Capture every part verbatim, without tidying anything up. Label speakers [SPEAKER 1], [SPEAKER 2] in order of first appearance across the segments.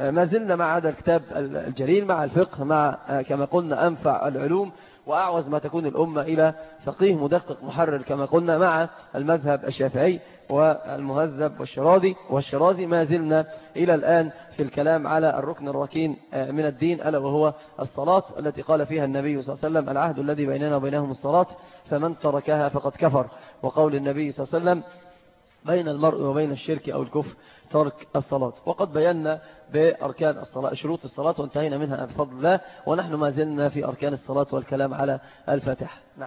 [SPEAKER 1] ما زلنا مع هذا الكتاب الجليل، مع الفقه، مع كما قلنا أنفع العلوم وأعوز ما تكون الأمة إلى فقيه مدقق محرر كما قلنا، مع المذهب الشافعي والمهذب والشرازي والشرازي ما زلنا إلى الآن في الكلام على الركن الركين من الدين، ألا وهو الصلاة التي قال فيها النبي صلى الله عليه وسلم: العهد الذي بيننا وبينهم الصلاة فمن تركها فقد كفر. وقول النبي صلى الله عليه وسلم: بين المرء وبين الشرك أو الكفر ترك الصلاة. وقد بينا بأركان الصلاة شروط الصلاة وانتهينا منها بفضل الله، ونحن ما زلنا في أركان الصلاة والكلام على الفاتحة. نعم.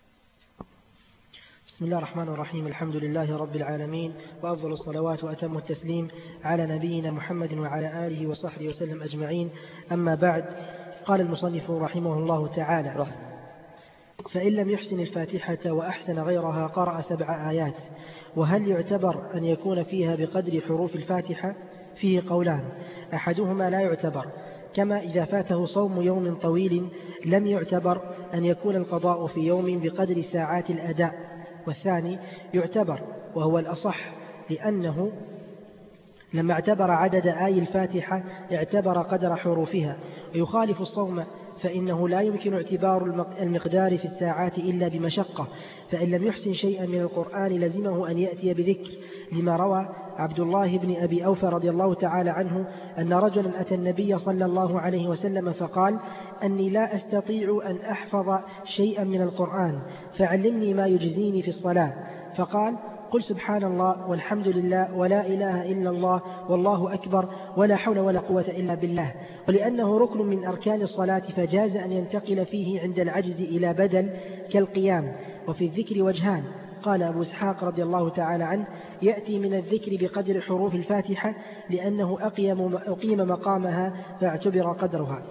[SPEAKER 2] بسم الله الرحمن الرحيم. الحمد لله رب العالمين، وأفضل الصلوات وأتم التسليم على نبينا محمد وعلى آله وصحبه وسلم أجمعين. أما بعد، قال المصنف رحمه الله تعالى: رحمه. فإن لم يحسن الفاتحة وأحسن غيرها قرأ سبع آيات. وهل يعتبر أن يكون فيها بقدر حروف الفاتحة؟ فيه قولان: أحدهما لا يعتبر، كما إذا فاته صوم يوم طويل لم يعتبر أن يكون القضاء في يوم بقدر ساعات الأداء. والثاني يعتبر، وهو الأصح، لأنه لما اعتبر عدد آي الفاتحة اعتبر قدر حروفها. ويخالف الصوم، فإنه لا يمكن اعتبار المقدار في الساعات إلا بمشقة، فإن لم يحسن شيئا من القرآن لزمه أن يأتي بذكر، لما روى عبد الله بن أبي أوفى رضي الله تعالى عنه أن رجلا أتى النبي صلى الله عليه وسلم فقال: أني لا أستطيع أن أحفظ شيئا من القرآن، فعلمني ما يجزيني في الصلاة. فقال: قل سبحان الله والحمد لله ولا إله إلا الله والله أكبر ولا حول ولا قوة إلا بالله. ولأنه ركن من أركان الصلاة فجاز أن ينتقل فيه عند العجز إلى بدل كالقيام. وفي الذكر وجهان. قال أبو إسحاق رضي الله تعالى عنه: يأتي من الذكر بقدر حروف الفاتحة لأنه أقيم, أقيم مقامها فاعتبر قدرها.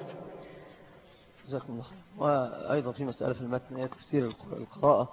[SPEAKER 1] جزاكم الله خير. وأيضا في مسألة في المتن تفسير القراءة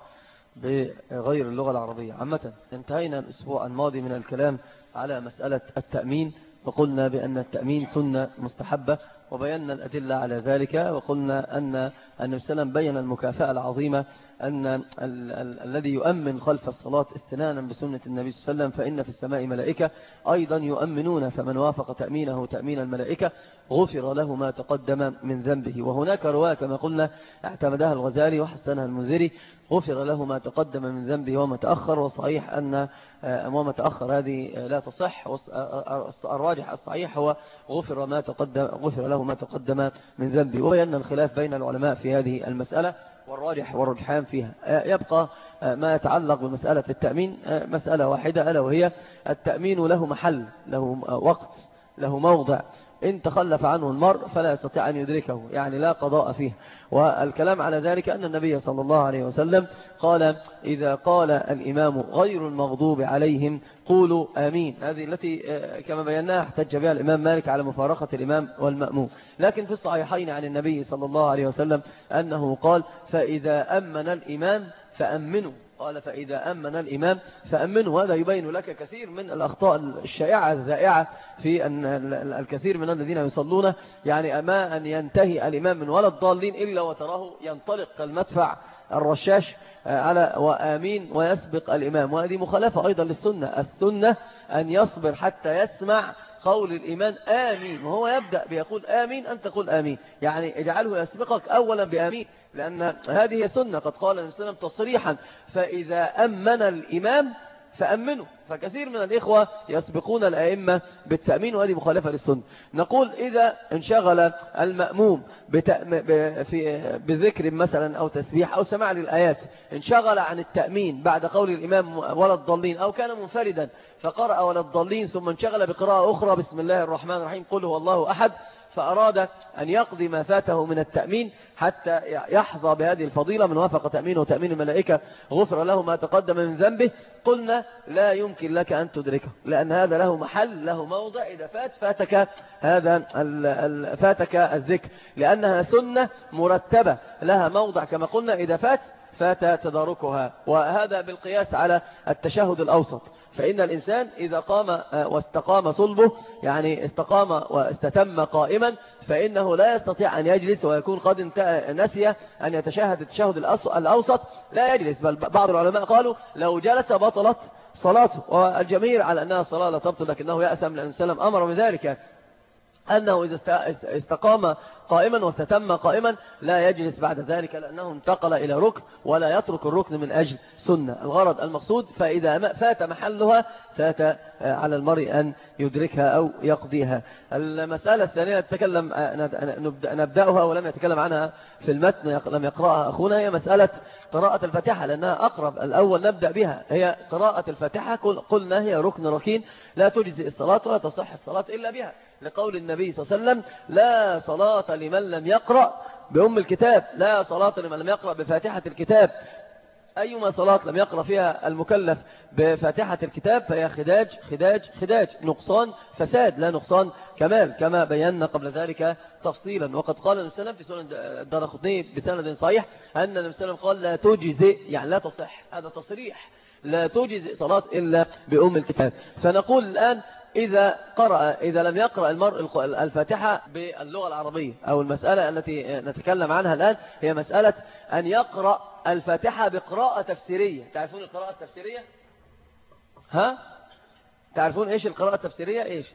[SPEAKER 1] بغير اللغة العربية عامة. انتهينا الأسبوع الماضي من الكلام على مسألة التأمين، وقلنا بأن التأمين سنة مستحبة، وبينا الأدلة على ذلك، وقلنا أن النبي صلى الله عليه وسلم بين المكافأة العظيمة أن ال ال الذي يؤمن خلف الصلاة استنانا بسنة النبي صلى الله عليه وسلم فإن في السماء ملائكة أيضا يؤمنون، فمن وافق تأمينه تأمين الملائكة غفر له ما تقدم من ذنبه. وهناك رواية كما قلنا اعتمدها الغزالي وحسنها المنذري: غفر له ما تقدم من ذنبه وما تأخر. وصحيح أن وما تأخر هذه لا تصح، الراجح الصحيح هو غفر ما تقدم غفر له ما تقدم من ذنبه. وبينا الخلاف بين العلماء في هذه المسألة، والراجح والرجحان فيها. يبقى ما يتعلق بمسألة التأمين مسألة واحدة، ألا وهي التأمين له محل، له وقت، له موضع. إن تخلف عنه المرء فلا يستطيع أن يدركه، يعني لا قضاء فيه. والكلام على ذلك أن النبي صلى الله عليه وسلم قال: إذا قال الإمام غير المغضوب عليهم قولوا آمين. هذه التي كما بيناها احتج بها الإمام مالك على مفارقة الإمام والمأموم. لكن في الصحيحين عن النبي صلى الله عليه وسلم أنه قال: فإذا أمن الإمام فأمنوا. قال: فإذا أمن الإمام فأمنوا. هذا يبين لك كثير من الأخطاء الشائعة الذائعة في أن الكثير من الذين يصلون، يعني أما أن ينتهي الإمام من ولا الضالين إلا وتراه ينطلق كالمدفع الرشاش على وآمين ويسبق الإمام. وهذه مخالفة أيضا للسنة. السنة أن يصبر حتى يسمع قول الإمام آمين، وهو يبدأ بيقول آمين أن تقول آمين، يعني اجعله يسبقك أولا بآمين، لأن هذه سنة. قد قال النبي صلى الله عليه وسلم تصريحا: فإذا أمن الإمام فأمنوا. فكثير من الإخوة يسبقون الأئمة بالتأمين، وهذه مخالفة للسنة. نقول: إذا انشغل المأموم بذكر مثلا أو تسبيح أو سماع للآيات، انشغل عن التأمين بعد قول الإمام ولا الضالين، أو كان منفردا فقرأ ولا الضالين ثم انشغل بقراءة أخرى بسم الله الرحمن الرحيم قل هو الله أحد، فأراد أن يقضي ما فاته من التأمين حتى يحظى بهذه الفضيلة من وافق تأمينه وتأمين الملائكة غفر له ما تقدم من ذنبه، قلنا لا يمكن لك أن تدركه، لأن هذا له محل، له موضع. إذا فات فاتك هذا فاتك الذكر، لأنها سنة مرتبة لها موضع كما قلنا، إذا فات فات تداركها. وهذا بالقياس على التشهد الأوسط، فإن الإنسان إذا قام واستقام صلبه، يعني استقام واستتم قائما، فإنه لا يستطيع أن يجلس ويكون قد نسي أن يتشهد التشهد الأوسط، لا يجلس. بل بعض العلماء قالوا لو جلس بطلت صلاته، والجميع على أنها الصلاة لا تبطل، لكنه يأسم لأن السلام أمر بذلك. أنه إذا استقام قائما واستتم قائما لا يجلس بعد ذلك، لأنه انتقل إلى ركن ولا يترك الركن من أجل سنة. الغرض المقصود، فإذا فات محلها فات على المرء أن يدركها أو يقضيها. المسألة الثانية نتكلم نبدأها ولم يتكلم عنها في المتن، لم يقرأها أخونا، هي مسألة قراءة الفاتحة، لأنها أقرب. الأول نبدأ بها، هي قراءة الفاتحة. قلنا هي ركن ركين لا تجزئ الصلاة ولا تصح الصلاة إلا بها، لقول النبي صلى الله عليه وسلم: لا صلاة لمن لم يقرأ بأم الكتاب، لا صلاة لمن لم يقرأ بفاتحة الكتاب. أيما صلاة لم يقرأ فيها المكلف بفاتحة الكتاب فهي خداج خداج خداج، نقصان فساد لا نقصان كمال، كما بينا قبل ذلك تفصيلا. وقد قال النبي صلى الله عليه وسلم في سنن الدارقطني بسند صحيح أن النبي صلى الله عليه وسلم قال: لا تجزئ، يعني لا تصح، هذا تصريح، لا تجزئ صلاة إلا بأم الكتاب. فنقول الآن إذا قرأ إذا لم يقرأ المرء الفاتحة باللغة العربية، أو المسألة التي نتكلم عنها الآن هي مسألة أن يقرأ الفاتحة بقراءة تفسيرية. تعرفون القراءة التفسيرية؟ ها؟ تعرفون إيش القراءة التفسيرية؟ إيش؟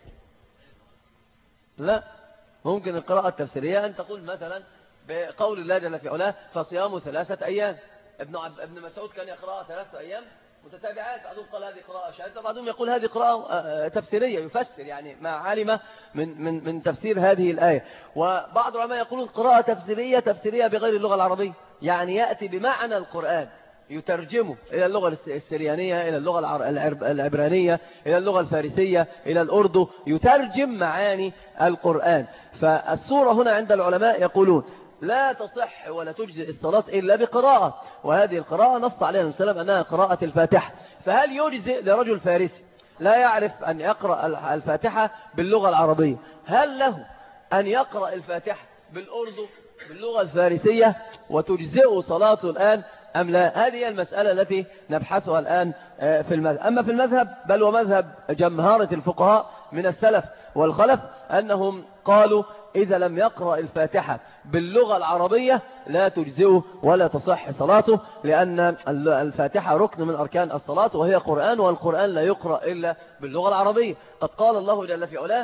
[SPEAKER 1] لا، ممكن القراءة التفسيرية أن تقول مثلا بقول الله جل في علاه: فصيام ثلاثة أيام. ابن ابن مسعود كان يقرأ ثلاثة أيام متتابعات، بعضهم قال هذه قراءة شاذة، بعضهم يقول هذه قراءة تفسيرية، يفسر يعني ما علم من من من تفسير هذه الآية. وبعض العلماء يقولون قراءة تفسيرية تفسيرية بغير اللغة العربية، يعني يأتي بمعنى القرآن يترجمه إلى اللغة السريانية، إلى اللغة العبرانية، إلى اللغة الفارسية، إلى الأردو، يترجم معاني القرآن. فالصورة هنا عند العلماء يقولون: لا تصح ولا تجزئ الصلاة إلا بقراءة، وهذه القراءة نص عليها النبي صلى الله عليه وسلم أنها قراءة الفاتحة. فهل يجزئ لرجل فارسي لا يعرف أن يقرأ الفاتحة باللغة العربية، هل له أن يقرأ الفاتحة بالأردو باللغة الفارسية وتجزئ صلاته الآن أم لا؟ هذه المسألة التي نبحثها الآن في المذهب. أما في المذهب بل ومذهب جمهرة الفقهاء من السلف والخلف أنهم قالوا: إذا لم يقرأ الفاتحة باللغة العربية لا تجزئه ولا تصح صلاته، لأن الفاتحة ركن من أركان الصلاة وهي قرآن، والقرآن لا يقرأ إلا باللغة العربية. قد قال الله جل في علاه: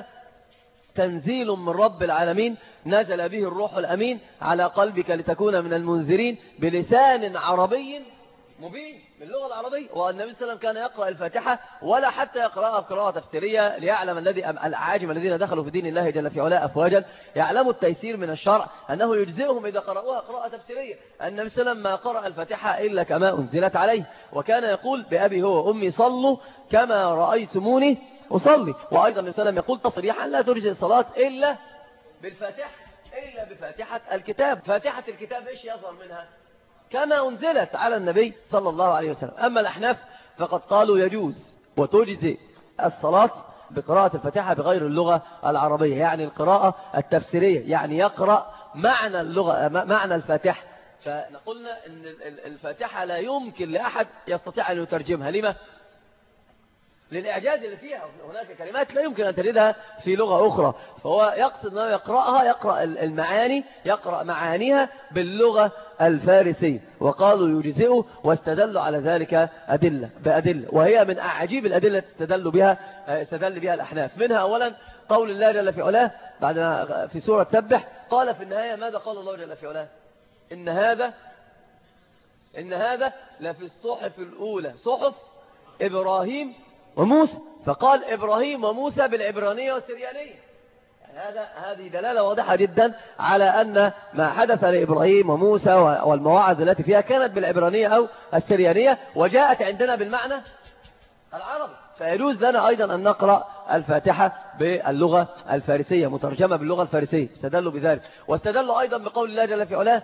[SPEAKER 1] تنزيل من رب العالمين نزل به الروح الأمين على قلبك لتكون من المنذرين بلسان عربي مبين، باللغة العربية. والنبي صلى الله عليه وسلم كان يقرأ الفاتحة ولا حتى يقرأها قراءة تفسيرية، ليعلم الذي الأعاجم الذين دخلوا في دين الله جل في علاه أفواجا يعلموا التيسير من الشرع أنه يجزئهم إذا قرأوها قراءة تفسيرية. النبي صلى الله عليه وسلم ما قرأ الفاتحة إلا كما أنزلت عليه، وكان يقول: بأبي هو وأمي صلوا كما رأيتموني أصلي. وأيضا النبي صلى الله عليه وسلم يقول تصريحا: لا تجزئ الصلاة إلا بالفاتحة، إلا بفاتحة الكتاب. فاتحة الكتاب إيش يظهر منها؟ كما أنزلت على النبي صلى الله عليه وسلم. أما الأحناف فقد قالوا يجوز وتجزئ الصلاة بقراءة الفاتحة بغير اللغة العربية، يعني القراءة التفسيرية، يعني يقرأ معنى اللغة معنى الفاتحة. فنقولنا أن الفاتحة لا يمكن لأحد يستطيع أن يترجمها. لما؟ للإعجاز اللي فيها، هناك كلمات لا يمكن أن تجدها في لغة أخرى، فهو يقصد أنه يقرأها، يقرأ المعاني، يقرأ معانيها باللغة الفارسية. وقالوا يجزئه، واستدلوا على ذلك أدلة بأدلة، وهي من أعجيب الأدلة استدلوا بها استدل بها الأحناف. منها أولا قول الله جل في علاه بعد في سورة سبح، قال في النهاية ماذا قال الله جل في علاه؟ إن هذا إن هذا لفي الصحف الأولى، صحف إبراهيم وموسى. فقال إبراهيم وموسى بالعبرانية والسريانية. يعني هذا هذه دلالة واضحة جدا على أن ما حدث لإبراهيم وموسى والمواعظ التي فيها كانت بالعبرانية أو السريانية، وجاءت عندنا بالمعنى العربي. فيجوز لنا أيضا أن نقرأ الفاتحة باللغة الفارسية مترجمة باللغة الفارسية، استدلوا بذلك. واستدلوا أيضا بقول الله جل في علاه: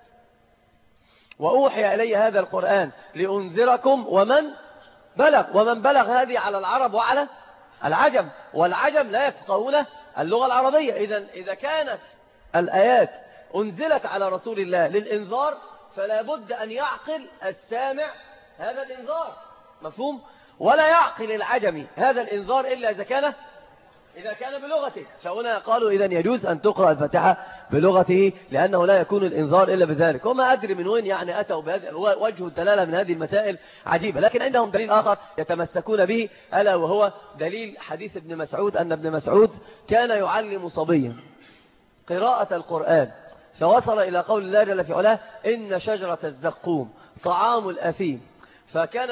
[SPEAKER 1] وأوحي إلي هذا القرآن لأنذركم ومن بلغ. ومن بلغ هذه على العرب وعلى العجم، والعجم لا يفقهون اللغة العربية. إذا إذا كانت الآيات أنزلت على رسول الله للإنذار فلا بد أن يعقل السامع هذا الإنذار، مفهوم؟ ولا يعقل العجمي هذا الإنذار إلا إذا كان إذا كان بلغته، فهنا قالوا إذن يجوز أن تقرأ الفاتحة بلغته لأنه لا يكون الإنذار إلا بذلك. وما أدري من وين يعني أتوا بهذا وجه الدلالة من هذه المسائل عجيبة، لكن عندهم دليل آخر يتمسكون به، ألا وهو دليل حديث ابن مسعود أن ابن مسعود كان يعلم صبيا قراءة القرآن، فوصل إلى قول الله جل في علاه إن شجرة الزقوم طعام الأثيم، فكان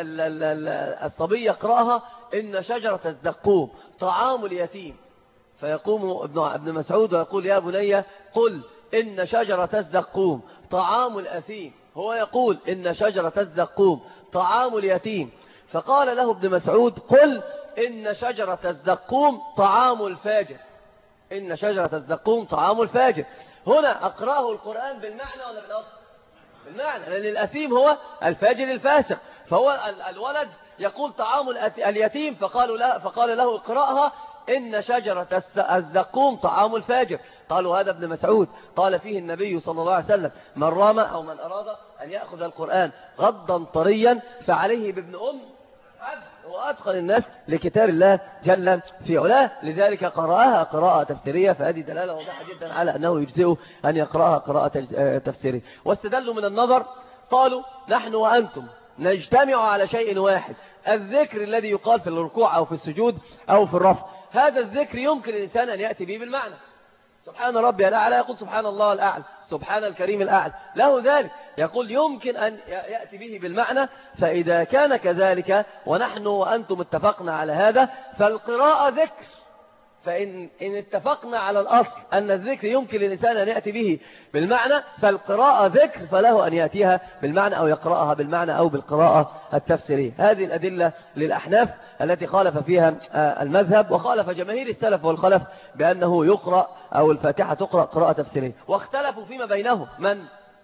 [SPEAKER 1] الصبي يقرأها إن شجرة الزقوم طعام اليتيم، فيقوم ابن مسعود ويقول يا بني قل إن شجرة الزقوم طعام الأثيم، هو يقول إن شجرة الزقوم طعام اليتيم، فقال له ابن مسعود قل إن شجرة الزقوم طعام الفاجر، إن شجرة الزقوم طعام الفاجر. هنا أقرأه القرآن بالمعنى ولا بالأصل؟ بالمعنى، لأن الأثيم هو الفاجر الفاسق، فهو الولد يقول طعام اليتيم، فقالوا له فقال له اقرأها إن شجرة الزقوم طعام الفاجر. قالوا هذا ابن مسعود قال فيه النبي صلى الله عليه وسلم من رام أو من أراد أن يأخذ القرآن غضا طريا فعليه بابن أم عبد، وأدخل الناس لكتاب الله جل في علاه، لذلك قرأها قراءة تفسيرية، فهذه دلالة واضحة جدا على أنه يجزئ أن يقرأها قراءة تفسيرية. واستدلوا من النظر، قالوا نحن وأنتم نجتمع على شيء واحد، الذكر الذي يقال في الركوع أو في السجود أو في الرفع، هذا الذكر يمكن الإنسان أن يأتي به بالمعنى، سبحان ربي الأعلى يقول سبحان الله الأعلى، سبحان الكريم الأعلى، له ذلك يقول يمكن أن يأتي به بالمعنى. فإذا كان كذلك ونحن وأنتم اتفقنا على هذا فالقراءة ذكر، فإن إن اتفقنا على الأصل أن الذكر يمكن للإنسان أن يأتي به بالمعنى، فالقراءة ذكر فله أن يأتيها بالمعنى أو يقرأها بالمعنى أو بالقراءة التفسيرية. هذه الأدلة للأحناف التي خالف فيها المذهب، وخالف جماهير السلف والخلف بأنه يقرأ أو الفاتحة تقرأ قراءة تفسيرية. واختلفوا فيما بينهم، من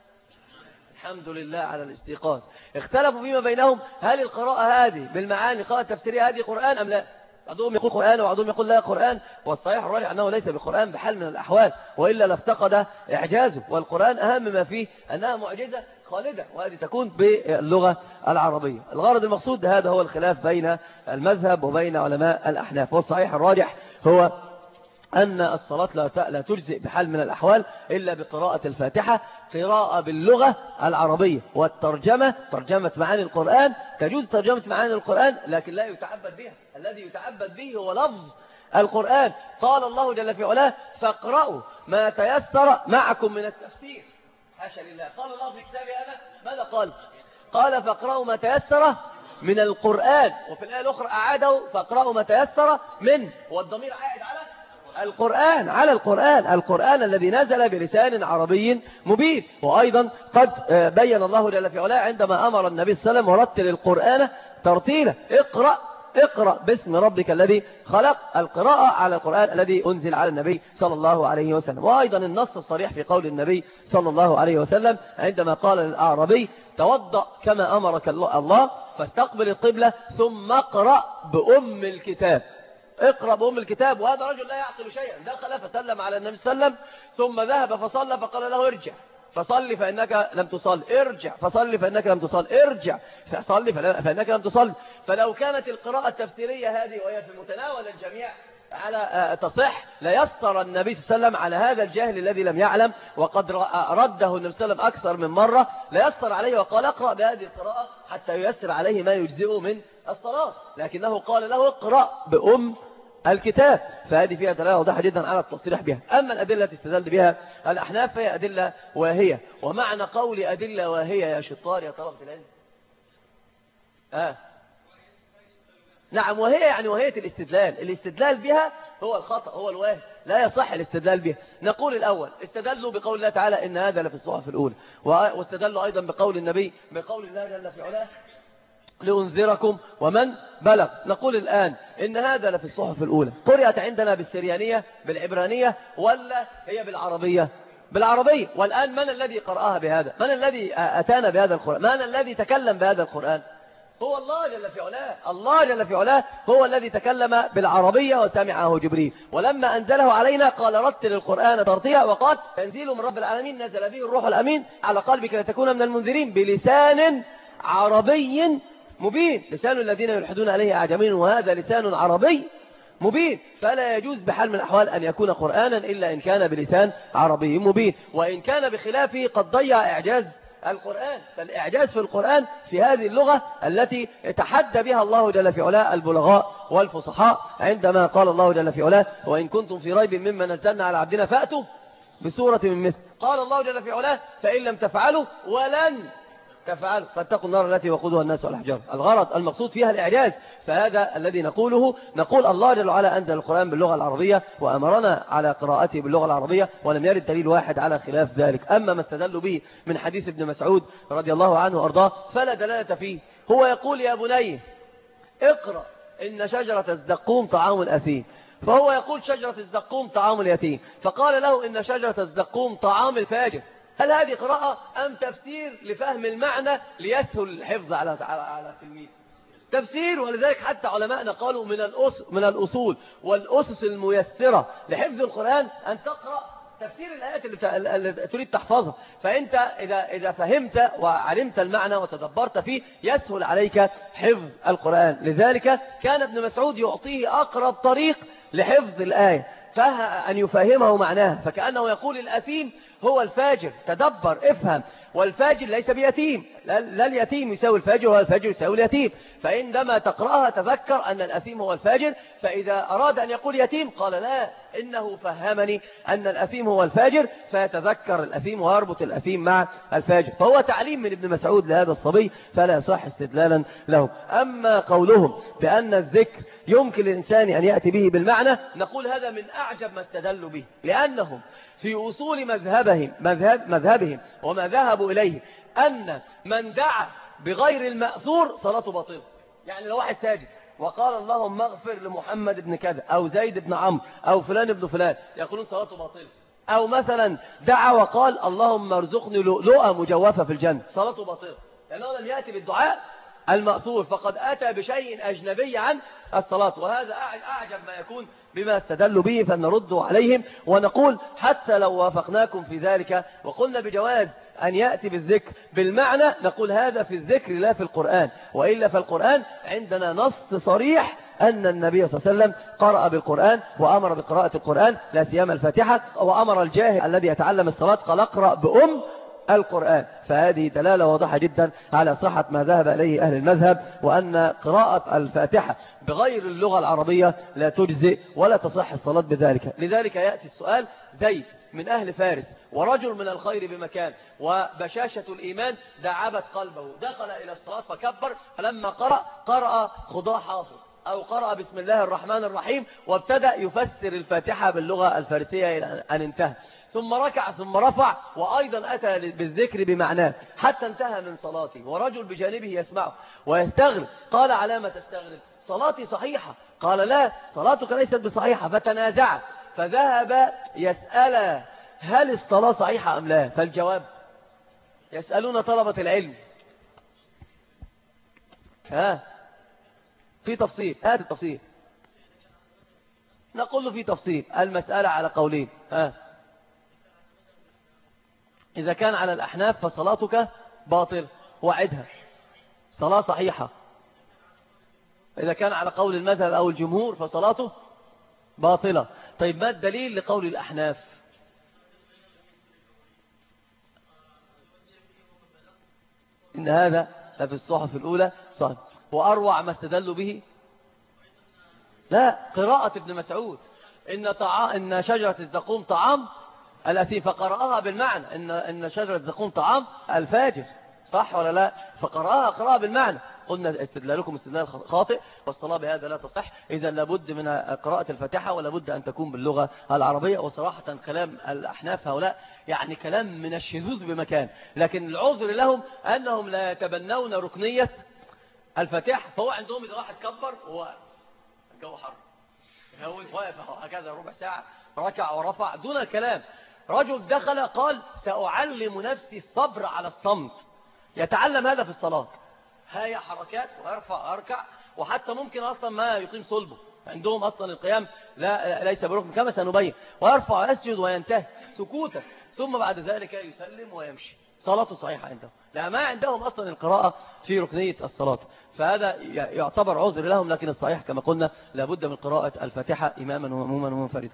[SPEAKER 1] الحمد لله على الاستيقاظ، اختلفوا فيما بينهم هل القراءة هذه بالمعاني قراءة تفسيرية هذه قرآن أم لا؟ بعضهم يقول قرآن وبعضهم يقول لا قرآن، والصحيح الراجح أنه ليس بقرآن بحال من الأحوال، وإلا لافتقد إعجازه، والقرآن أهم ما فيه أنها معجزة خالدة، وهذه تكون باللغة العربية. الغرض المقصود هذا هو الخلاف بين المذهب وبين علماء الأحناف، والصحيح الراجح هو أن الصلاة لا تجزئ بحال من الأحوال إلا بقراءة الفاتحة قراءة باللغة العربية، والترجمة ترجمة معاني القرآن تجوز ترجمة معاني القرآن، لكن لا يتعبد بها، الذي يتعبد به هو لفظ القرآن. قال الله جل في علاه فاقرأوا ما تيسر معكم من التفسير، حاشا لله، قال الله في كتابه هذا ماذا قال؟ قال فاقرأوا ما تيسر من القرآن، وفي الآية الأخرى أعاده فاقرأوا ما تيسر منه، والضمير عائد على القرآن، على القرآن القرآن الذي نزل بلسان عربي مبين. وأيضا قد بين الله جل في علاه عندما أمر النبي صلى الله عليه وسلم ورتل القرآن ترتيلا، اقرأ اقرأ باسم ربك الذي خلق، القراءة على القرآن الذي أنزل على النبي صلى الله عليه وسلم. وأيضا النص الصريح في قول النبي صلى الله عليه وسلم عندما قال للأعرابي توضأ كما أمرك الله فاستقبل القبلة ثم اقرأ بأم الكتاب، اقرأ بأم الكتاب. وهذا رجل لا يعقل شيئا، دخل فسلم على النبي صلى الله عليه وسلم ثم ذهب فصلى، فقال له ارجع فصلي فإنك لم تصل، ارجع فصلي فإنك لم تصل، ارجع فصلي فإنك لم تصل. فلو كانت القراءة التفسيرية هذه وهي في متناول الجميع على تصح ليسر النبي صلى الله عليه وسلم على هذا الجاهل الذي لم يعلم، وقد رده النبي صلى الله عليه وسلم أكثر من مرة، ليسر عليه وقال اقرأ بهذه القراءة حتى ييسر عليه ما يجزئه من الصلاة، لكنه قال له اقرأ بأم الكتاب. فهذه فيها دلالة واضحة جدا على التصريح بها. أما الأدلة التي استدل بها الأحناف فهي أدلة واهية. ومعنى قول أدلة واهية يا شطار يا طلبة العلم؟ آه. نعم، وهي يعني وهية الاستدلال، الاستدلال بها هو الخطأ، هو الواهي، لا يصح الاستدلال بها. نقول الأول استدلوا بقول الله تعالى إن هذا لفي الصحف الأولى، واستدلوا أيضا بقول النبي بقول الله جل في علاه لأنذركم ومن بلغ. نقول الآن إن هذا لفي الصحف الأولى قرأت عندنا بالسريانية بالعبرانية ولا هي بالعربية؟ بالعربية. والآن من الذي قرأها بهذا؟ من الذي أتانا بهذا القرآن؟ من الذي تكلم بهذا القرآن؟ هو الله جل في علاه. الله جل في علاه هو الذي تكلم بالعربية وسمعه جبريل، ولما أنزله علينا قال رتل القرآن ترتيلا، وقال تنزيل من رب العالمين نزل به الروح الأمين على قلبك لتكون من المنذرين بلسان عربي مبين. لسان الذين يلحدون عليه أعجمين، وهذا لسان عربي مبين، فلا يجوز بحال من الأحوال أن يكون قرآنا إلا إن كان بلسان عربي مبين، وإن كان بخلافه قد ضيع إعجاز القرآن. فالإعجاز في القرآن في هذه اللغة التي تحدى بها الله جل في علاه البلغاء والفصحاء، عندما قال الله جل في علاه وإن كنتم في ريب مما نزلنا على عبدنا فأتوا بسورة من مثل. قال الله جل في علاه فإن لم تفعلوا ولن تفعلوا فاتقوا النار التي وقودها الناس والأحجار. الغرض المقصود فيها الإعجاز. فهذا الذي نقوله، نقول الله جل وعلا أنزل القرآن باللغة العربية وأمرنا على قراءته باللغة العربية، ولم يرد دليل واحد على خلاف ذلك. أما ما استدل به من حديث ابن مسعود رضي الله عنه وأرضاه فلا دلالة فيه. هو يقول يا بني اقرأ إن شجرة الزقوم طعام الأثيم، فهو يقول شجرة الزقوم طعام اليتيم، فقال له إن شجرة الزقوم طعام الفاجر. هل هذه قراءة أم تفسير لفهم المعنى ليسهل الحفظ على على التلميذ؟ تفسير. ولذلك حتى علماءنا قالوا من الأص من الأصول والأسس الميسرة لحفظ القرآن أن تقرأ تفسير الآيات اللي تريد تحفظها. فأنت إذا إذا فهمت وعلمت المعنى وتدبرت فيه يسهل عليك حفظ القرآن. لذلك كان ابن مسعود يعطيه أقرب طريق لحفظ الآية، أن يفهمه معناها. فكأنه يقول الأثيم هو الفاجر، تدبر افهم، والفاجر ليس بيتيم، لا اليتيم يساوي الفاجر ولا الفاجر يساوي اليتيم. فعندما تقرأها تذكر أن الأثيم هو الفاجر، فإذا أراد أن يقول يتيم قال لا إنه فهمني أن الأثيم هو الفاجر، فيتذكر الأثيم ويربط الأثيم مع الفاجر. فهو تعليم من ابن مسعود لهذا الصبي فلا صح استدلالا له. أما قولهم بأن الذكر يمكن للإنسان أن يأتي به بالمعنى، نقول هذا من أعجب ما استدلوا به، لأنهم في أصول مذهبهم, مذهب مذهبهم وما ذهبوا إليه أن من دعا بغير المأثور صلاته باطلة. يعني لو واحد ساجد وقال اللهم اغفر لمحمد بن كذا أو زيد بن عمرو أو فلان ابن فلان يقولون صلاته باطلة. أو مثلا دعا وقال اللهم ارزقني لؤلؤة مجوفة في الجنة صلاته باطلة، لأنه لم يأتي بالدعاء المأثور، فقد أتى بشيء أجنبي عن الصلاة. وهذا أعجب ما يكون بما استدلوا به، فنرد عليهم ونقول حتى لو وافقناكم في ذلك وقلنا بجواز أن يأتي بالذكر بالمعنى، نقول هذا في الذكر لا في القرآن. وإلا في القرآن عندنا نص صريح أن النبي صلى الله عليه وسلم قرأ بالقرآن وأمر بقراءة القرآن لا سيما الفاتحة، وأمر الجاهل الذي يتعلم الصلاة قال اقرأ بأم القرآن. فهذه دلالة واضحة جدا على صحة ما ذهب إليه أهل المذهب، وأن قراءة الفاتحة بغير اللغة العربية لا تجزئ ولا تصح الصلاة بذلك. لذلك يأتي السؤال: زيد من أهل فارس ورجل من الخير بمكان وبشاشة الإيمان دعبت قلبه، دخل إلى الصلاة فكبر، فلما قرأ قرأ خضاع حافظ أو قرأ بسم الله الرحمن الرحيم وابتدأ يفسر الفاتحة باللغة الفارسية إلى أن انتهى، ثم ركع ثم رفع وأيضا أتى بالذكر بمعناه حتى انتهى من صلاته، ورجل بجانبه يسمعه ويستغرب. قال: على ما تستغرب؟ صلاتي صحيحة. قال: لا، صلاتك ليست بصحيحة. فتنازع فذهب يسأل هل الصلاة صحيحة أم لا؟ فالجواب يسألون طلبة العلم. ها في تفصيل، هات التفصيل. نقول له في تفصيل، المسألة على قولين. ها إذا كان على الأحناف فصلاتك باطل وعدها، صلاة صحيحة. إذا كان على قول المذهب أو الجمهور فصلاته باطلة. طيب ما الدليل لقول الأحناف؟ إن هذا في الصحف الأولى صحيح. وأروع ما استدلوا به لا قراءة ابن مسعود إن, طعا... إن شجرة الزقوم طعام الأثيم، فقرأها بالمعنى إن, إن شجرة الزقوم طعام الفاجر، صح ولا لا؟ فقرأها قراءة بالمعنى. قلنا استدلالكم استدلال خاطئ، والصلاة بهذا لا تصح. إذا لابد من قراءة الفاتحة ولابد أن تكون باللغة العربية. وصراحة كلام الأحناف هؤلاء يعني كلام من الشذوذ بمكان، لكن العذر لهم أنهم لا يتبنون ركنية الفاتحة. فهو عندهم إذا واحد كبر هو الجو حر، هو واقف هكذا ربع ساعة ركع ورفع دون كلام. رجل دخل قال: سأعلم نفسي الصبر على الصمت. يتعلم هذا في الصلاة، هاي حركات ويرفع أركع، وحتى ممكن أصلا ما يقيم صلبه. عندهم أصلا القيام لا ليس بركن كما سنبين، ويرفع يسجد وينتهي سكوتا، ثم بعد ذلك يسلم ويمشي. صلاته صحيحة عندهم، لا ما عندهم أصلا القراءة في ركنية الصلاة، فهذا يعتبر عذر لهم. لكن الصحيح كما قلنا لابد من قراءة الفاتحة إماما ومأموما ومنفردا.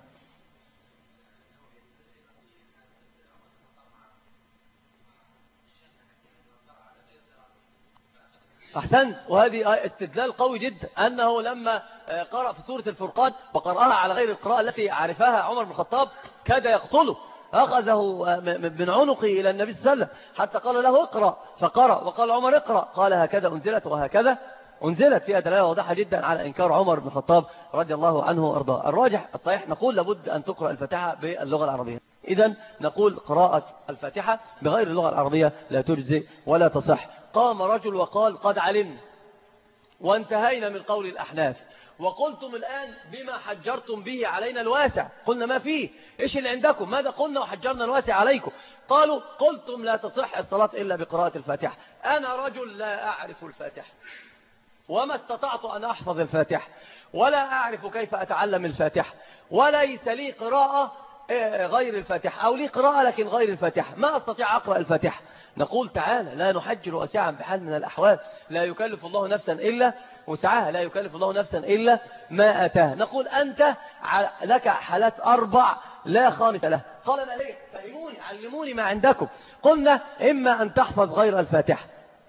[SPEAKER 1] أحسنت، وهذه استدلال قوي جدا أنه لما قرأ في سورة الفرقان وقرأها على غير القراءة التي عرفها عمر بن الخطاب كاد يقتله، أخذه من عنقه إلى النبي صلى الله عليه وسلم حتى قال له اقرأ فقرأ، وقال عمر اقرأ، قال هكذا أنزلت وهكذا أنزلت، فيها دلالة واضحة جدا على إنكار عمر بن الخطاب رضي الله عنه وأرضاه. الراجح الصحيح نقول لابد أن تقرأ الفاتحة باللغة العربية. إذن نقول قراءة الفاتحة بغير اللغة العربية لا تجزئ ولا تصح. قام رجل وقال قد علمنا وانتهينا من قول الأحناف، وقلتم الآن بما حجرتم به علينا الواسع. قلنا ما فيه، إيش اللي عندكم؟ ماذا قلنا وحجرنا الواسع عليكم؟ قالوا قلتم لا تصح الصلاة إلا بقراءة الفاتحة. أنا رجل لا أعرف الفاتحة وما استطعت أن أحفظ الفاتحة ولا أعرف كيف أتعلم الفاتحة، وليس لي قراءة غير الفاتحة أو لي قراءة لكن غير الفاتحة، ما أستطيع أقرأ الفاتحة. نقول تعالى لا نحجر واسعا بحال من الأحوال، لا يكلف الله نفسا إلا وسعها، لا يكلف الله نفسا إلا ما أتاه. نقول أنت لك حالات أربع لا خامس له. قال ما هي؟ فهموني علموني ما عندكم. قلنا إما أن تحفظ غير الفاتحة،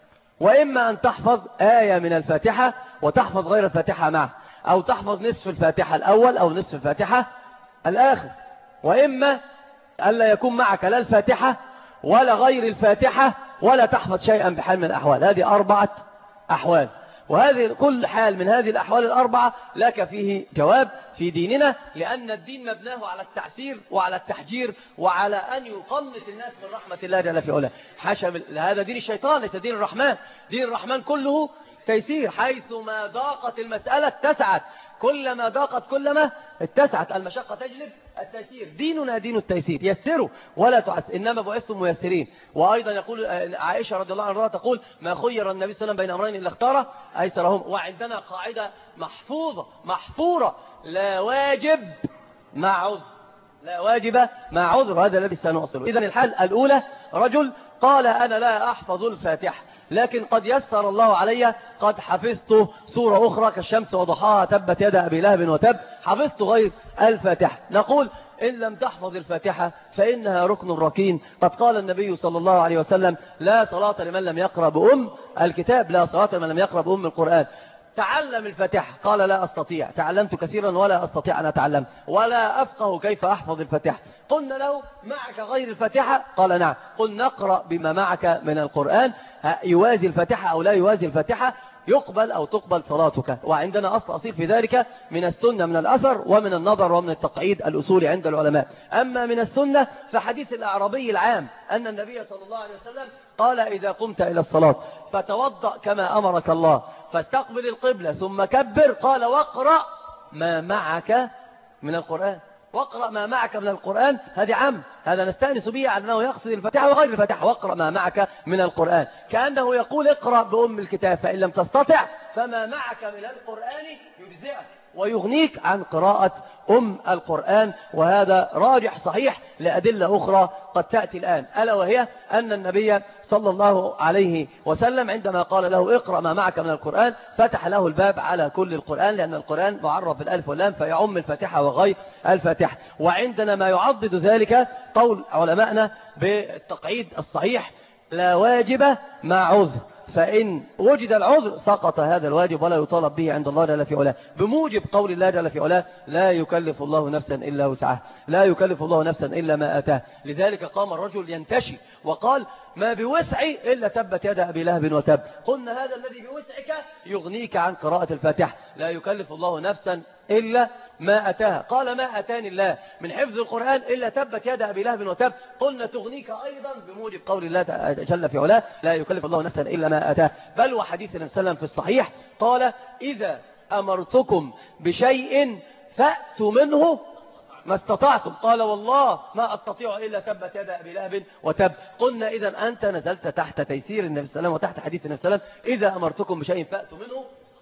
[SPEAKER 1] وإما أن تحفظ آية من الفاتحة وتحفظ غير الفاتحة معه، أو تحفظ نصف الفاتحة الأول أو نصف الفاتحة الآخر، وإما ألا يكون معك لا الفاتحة ولا غير الفاتحة ولا تحفظ شيئا بحال من الأحوال. هذه أربعة أحوال، وهذه كل حال من هذه الأحوال الأربعة لك فيه جواب في ديننا، لأن الدين مبناه على التعسير وعلى التحجير وعلى أن يقنط الناس من رحمة الله جل في علاه. حاشا، هذا دين الشيطان ليس دين الرحمن. دين الرحمن كله تيسير، حيث ما ضاقت المسألة اتسعت، كلما ضاقت كلما اتسعت، المشقة تجلب التيسير. ديننا دين التيسير، يسروا ولا تعسر، إنما بعثتم ميسرين. وأيضا يقول عائشة رضي الله عنها تقول ما خير النبي صلى الله عليه وسلم بين أمرين إلا اختار أيسرهم. وعندنا قاعدة محفوظة محفورة، لا واجب مع عذر، لا واجب مع عذر، هذا الذي سنوصله. إذن الحال الأولى رجل قال أنا لا أحفظ الفاتحة، لكن قد يسر الله علي، قد حفظت سورة أخرى كالشمس وضحاها، تبت يد أبي لهب وتب، حفظت غير الفاتحة. نقول إن لم تحفظ الفاتحة فإنها ركن ركين. قد قال النبي صلى الله عليه وسلم لا صلاة لمن لم يقرأ بأم الكتاب، لا صلاة لمن لم يقرأ بأم القرآن. تعلم الفاتحة، قال لا أستطيع، تعلمت كثيرا ولا أستطيع أن أتعلم ولا أفقه كيف أحفظ الفاتحة. قلنا له معك غير الفاتحة؟ قال نعم. قل نقرأ بما معك من القرآن، يوازي الفاتحة أو لا يوازي الفاتحة، يقبل أو تقبل صلاتك. وعندنا أصل أصيل في ذلك من السنة، من الأثر ومن النظر ومن التقعيد الأصولي عند العلماء. أما من السنة فحديث الأعرابي العام أن النبي صلى الله عليه وسلم قال إذا قمت إلى الصلاة فتوضأ كما أمرك الله، فاستقبل القبلة ثم كبر، قال واقرأ ما معك من القرآن. واقرأ ما معك من القرآن، هذه عام، هذا نستأنس به على أنه يقصد الفاتحة وغير الفاتحة. واقرأ ما معك من القرآن، كأنه يقول اقرأ بأم الكتاب، فإن لم تستطع فما معك من القرآن يجزئك ويغنيك عن قراءة أم القرآن. وهذا راجح صحيح لأدلة أخرى قد تأتي الآن، ألا وهي أن النبي صلى الله عليه وسلم عندما قال له اقرأ ما معك من القرآن فتح له الباب على كل القرآن، لأن القرآن معرف بالألف واللام فيعم الفاتحة وغير الفاتحة. وعندنا ما يعضد ذلك قول علمائنا بالتقعيد الصحيح لا واجب مع عذر، فإن وجد العذر سقط هذا الواجب ولا يطالب به عند الله جل في علاه، بموجب قول الله جل في علاه لا يكلف الله نفسا إلا وسعها، لا يكلف الله نفسا إلا ما أتاه. لذلك قام الرجل ينتشي وقال ما بوسعي إلا تبت يد أبي لهب وتب. قلنا هذا الذي بوسعك يغنيك عن قراءة الفاتحة، لا يكلف الله نفسا إلا ما أتاها. قال ما أتاني الله من حفظ القرآن إلا تبت يد أبي لهب وتب. قلنا تغنيك أيضا بموجب قول الله جل في علاه لا يكلف الله نفسا إلا ما أتاه. بل وحديث النبي صلى الله عليه وسلم في الصحيح قال إذا أمرتكم بشيء فأتوا منه ما استطعتم. قال والله ما أستطيع إلا تبت يد أبي لهب وتب. قلنا إذا أنت نزلت تحت تيسير النبي صلى الله عليه وسلم وتحت حديث النبي صلى الله عليه وسلم إذا أمرتكم بشيء فأتوا منه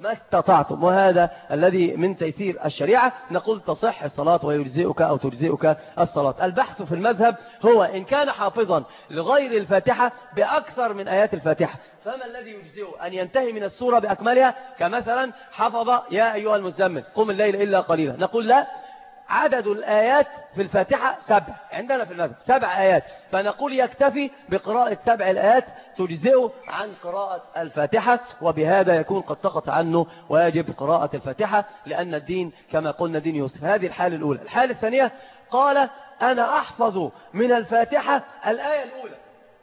[SPEAKER 1] ما استطعتم، وهذا الذي من تيسير الشريعة. نقول تصح الصلاة ويجزئك أو تجزئك الصلاة. البحث في المذهب هو إن كان حافظا لغير الفاتحة بأكثر من آيات الفاتحة، فما الذي يجزئه؟ أن ينتهي من السورة بأكملها، كمثلا حفظ يا أيها المزمل قم الليل إلا قليلا. نقول لا، عدد الآيات في الفاتحة سبع عندنا في المذهب، سبع آيات، فنقول يكتفي بقراءة سبع الآيات تجزئه عن قراءة الفاتحة، وبهذا يكون قد سقط عنه واجب قراءة الفاتحة، لأن الدين كما قلنا دين يسر. هذه الحالة الأولى. الحالة الثانية قال أنا أحفظ من الفاتحة الآية الأولى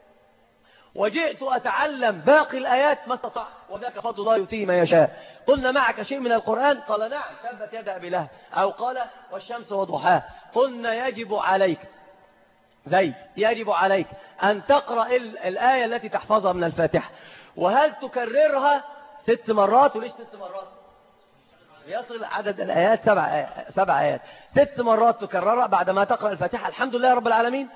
[SPEAKER 1] وجئت أتعلم باقي الآيات ما استطاع، وذاك فضل الله يؤتيه ما يشاء. قلنا معك شيء من القرآن؟ قال نعم، تبت يد أبي لهب، أو قال والشمس وضحاها. قلنا يجب عليك زيد يجب عليك أن تقرأ الآية التي تحفظها من الفاتحة، وهل تكررها ست مرات؟ وليش ست مرات؟ يصل عدد الآيات سبع آيات, سبع آيات. ست مرات تكررها بعد ما تقرأ الفاتحة الحمد لله رب العالمين.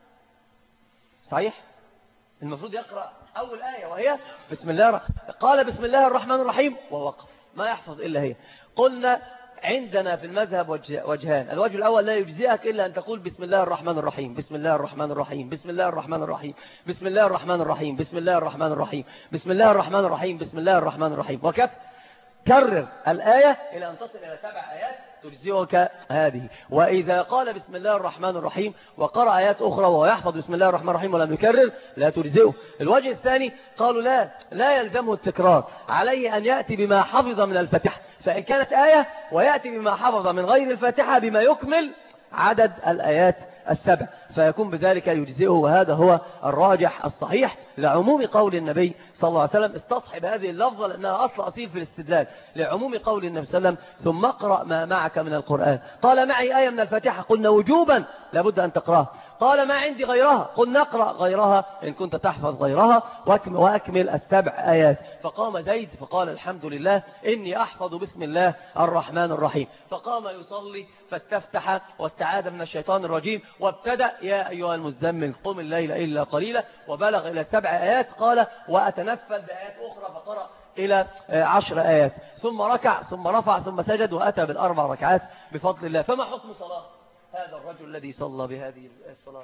[SPEAKER 1] صحيح؟ المفروض يقرأ أول آية وهي بسم الله، قال بسم الله الرحمن الرحيم ووقف، ما يحفظ إلا هي. قلنا عندنا في المذهب وجهان. الوجه الأول لا يجزئك إلا أن تقول بسم الله الرحمن الرحيم، بسم الله الرحمن الرحيم، بسم الله الرحمن الرحيم، بسم الله الرحمن الرحيم، بسم الله الرحمن الرحيم، بسم الله الرحمن الرحيم، بسم الله الرحمن الرحيم، وكف. كرر الآية إلى أن تصل إلى سبع آيات تجزئك هذه. وإذا قال بسم الله الرحمن الرحيم وقرأ آيات أخرى وهو يحفظ بسم الله الرحمن الرحيم ولم يكرر لا تجزئه. الوجه الثاني قالوا لا لا يلزمه التكرار، عليه أن يأتي بما حفظ من الفاتحة، فإن كانت آية ويأتي بما حفظ من غير الفاتحة بما يكمل عدد الآيات السبع، فيكون بذلك يجزئه. وهذا هو الراجح الصحيح لعموم قول النبي صلى الله عليه وسلم. استصحب هذه اللفظة لأنها أصل أصيل في الاستدلال، لعموم قول النبي صلى الله عليه وسلم ثم اقرأ ما معك من القرآن. قال معي آية من الفاتحة، قلنا وجوبا لابد أن تقرأها. قال ما عندي غيرها، قل نقرأ غيرها إن كنت تحفظ غيرها، وأكمل السبع آيات. فقام زيد فقال الحمد لله إني أحفظ بسم الله الرحمن الرحيم، فقام يصلي فاستفتح واستعاذ من الشيطان الرجيم وابتدأ يا أيها المزمل قم الليل إلا قليلا، وبلغ إلى سبع آيات. قال وأتنفل بآيات أخرى فقرأ إلى عشر آيات، ثم ركع ثم رفع ثم سجد وأتى بالأربع ركعات بفضل الله. فما حكم صلاة هذا الرجل الذي صلى بهذه الصلاة؟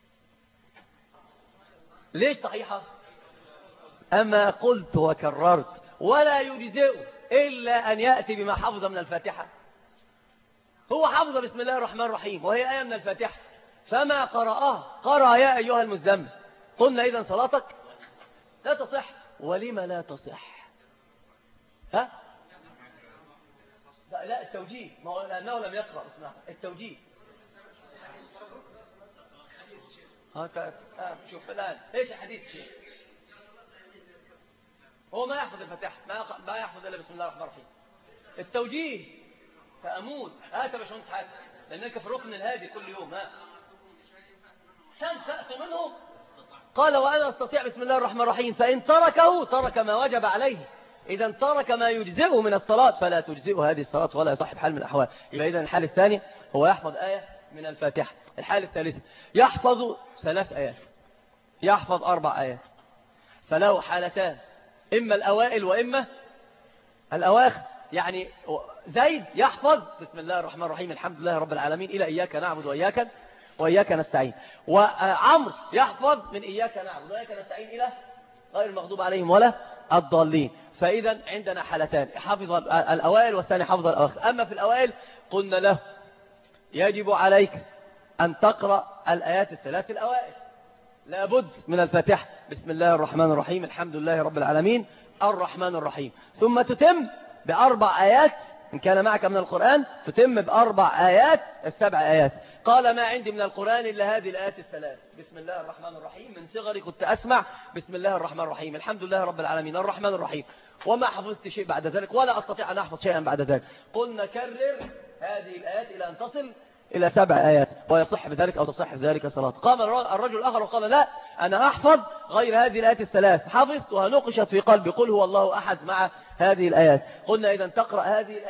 [SPEAKER 1] ليش صحيحة؟ أما قلت وكررت ولا يجزئ إلا أن يأتي بما حفظ من الفاتحة. هو حفظ بسم الله الرحمن الرحيم وهي آية من الفاتحة، فما قرأها قرأ يا أيها المزمل. قلنا إذن صلاتك لا تصح. ولما لا تصح؟ ها؟ لا, لا التوجيه، ما هو لأنه لم يقرأ. اسمع التوجيه. ها آه شوف الآن إيش الحديث شيء؟ هو ما يحفظ الفاتحة، ما يحفظ إلا بسم الله الرحمن الرحيم. التوجيه سأموت آت باشمهندس حاتم لأنك في الركن الهادي كل يوم. ها سأنفأت منه. قال وأنا أستطيع بسم الله الرحمن الرحيم، فإن تركه ترك ما وجب عليه. إذا ترك ما يجزئه من الصلاة فلا تجزئه هذه الصلاة ولا يصح بحال من الأحوال. يبقى إذن الحال الثاني هو يحفظ آية من الفاتحة. الحال الثالثة يحفظ ثلاث آيات، يحفظ أربع آيات، فله حالتان، إما الأوائل وإما الأواخر. يعني زيد يحفظ بسم الله الرحمن الرحيم الحمد لله رب العالمين إلى إياك نعبد وإياك وإياك نستعين، وعمر يحفظ من إياك نعبد وإياك نستعين إلى غير المغضوب عليهم ولا الضالين. فإذا عندنا حالتان، حفظ الأوائل والثاني حفظ الأواخر. أما في الأوائل قلنا له يجب عليك أن تقرأ الآيات الثلاث الأوائل، لابد من الفاتحة بسم الله الرحمن الرحيم الحمد لله رب العالمين الرحمن الرحيم، ثم تتم بأربع آيات إن كان معك من القرآن، تتم بأربع آيات السبع آيات. قال ما عندي من القرآن إلا هذه الآيات الثلاث، بسم الله الرحمن الرحيم. من صغري كنت أسمع بسم الله الرحمن الرحيم الحمد لله رب العالمين الرحمن الرحيم، وما حفظت شيء بعد ذلك ولا أستطيع أن أحفظ شيئا بعد ذلك. قلنا كرر هذه الآيات إلى أن تصل إلى سبع آيات ويصح بذلك أو تصح بذلك صلاة. قام الرجل الآخر وقال لا أنا أحفظ غير هذه الآيات الثلاث، حفظت ونقشت في قلبي قل هو الله أحد مع هذه الآيات. قلنا إذا تقرأ هذه الآيات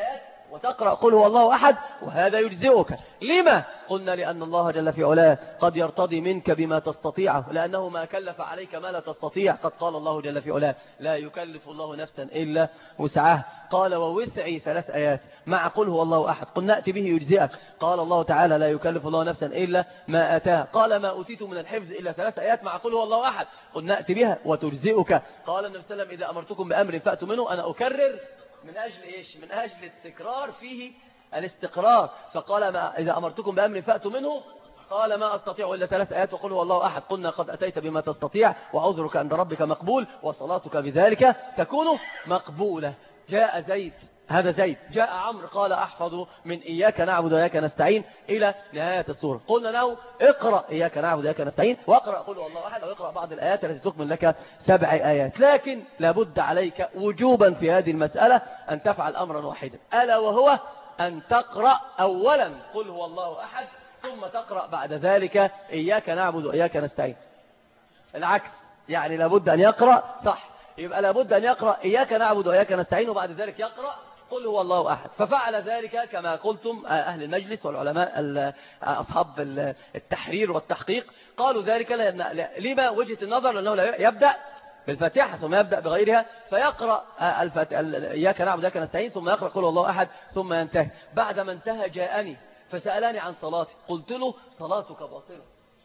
[SPEAKER 1] وتقرأ قل هو الله أحد وهذا يجزئك. لما؟ قلنا لأن الله جل في علاه قد يرتضي منك بما تستطيعه، لأنه ما كلف عليك ما لا تستطيع. قد قال الله جل في علاه لا يكلف الله نفسا إلا وسعها. قال ووسعي ثلاث آيات مع قل هو الله أحد، قل نأتي به يجزئك. قال الله تعالى لا يكلف الله نفسا إلا ما آتاها. قال ما أوتيت من الحفظ إلا ثلاث آيات مع قل هو الله أحد، قل نأتي بها وتجزئك. قال النبي صلى الله عليه وسلم إذا أمرتكم بأمر فأتوا منه. أنا أكرر من أجل إيش؟ من أجل التكرار فيه الاستقرار. فقال ما إذا أمرتكم بأمر فأتوا منه، قال ما أستطيع إلا ثلاث آيات وقل هو الله أحد. قلنا قد أتيت بما تستطيع وعذرك عند ربك مقبول وصلاتك بذلك تكون مقبولة. جاء زيد، هذا زيد، جاء عمرو قال أحفظ من إياك نعبد وإياك نستعين إلى نهاية السورة. قلنا له اقرأ إياك نعبد وإياك نستعين واقرأ قل هو الله أحد، أو اقرأ بعض الآيات التي تكمل لك سبع آيات. لكن لابد عليك وجوبا في هذه المسألة أن تفعل أمرا واحدا، ألا وهو أن تقرأ أولا قل هو الله أحد، ثم تقرأ بعد ذلك إياك نعبد وإياك نستعين. العكس، يعني لابد أن يقرأ صح، يبقى لابد أن يقرأ إياك نعبد وإياك نستعين وبعد ذلك يقرأ قل هو الله أحد. ففعل ذلك كما قلتم أهل المجلس والعلماء أصحاب التحرير والتحقيق قالوا ذلك لما وجهة النظر لأنه لا يبدأ بالفاتحة ثم يبدأ بغيرها، فيقرأ إياك نعبد وإياك نستعين ثم يقرأ قل هو الله أحد ثم ينتهي. بعدما انتهى جاءني فسألني عن صلاتي، قلت له صلاتك باطلة.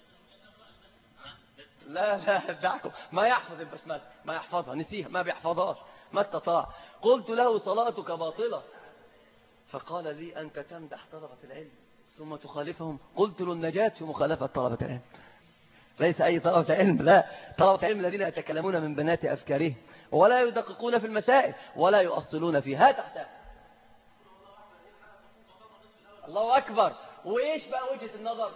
[SPEAKER 1] لا لا دعكم، ما يحفظ البسملة، ما يحفظها، نسيها، ما بيحفظهاش، ما استطاع. قلت له صلاتك باطلة، فقال لي أنت تمدح طلبة العلم ثم تخالفهم. قلت له النجاة في مخالفة طلبة العلم، ليس أي طلبة علم، لا، طلبة علم الذين يتكلمون من بنات أفكارهم ولا يدققون في المسائل ولا يؤصلون فيها. تحتها الله أكبر. وإيش بقى وجهة النظر؟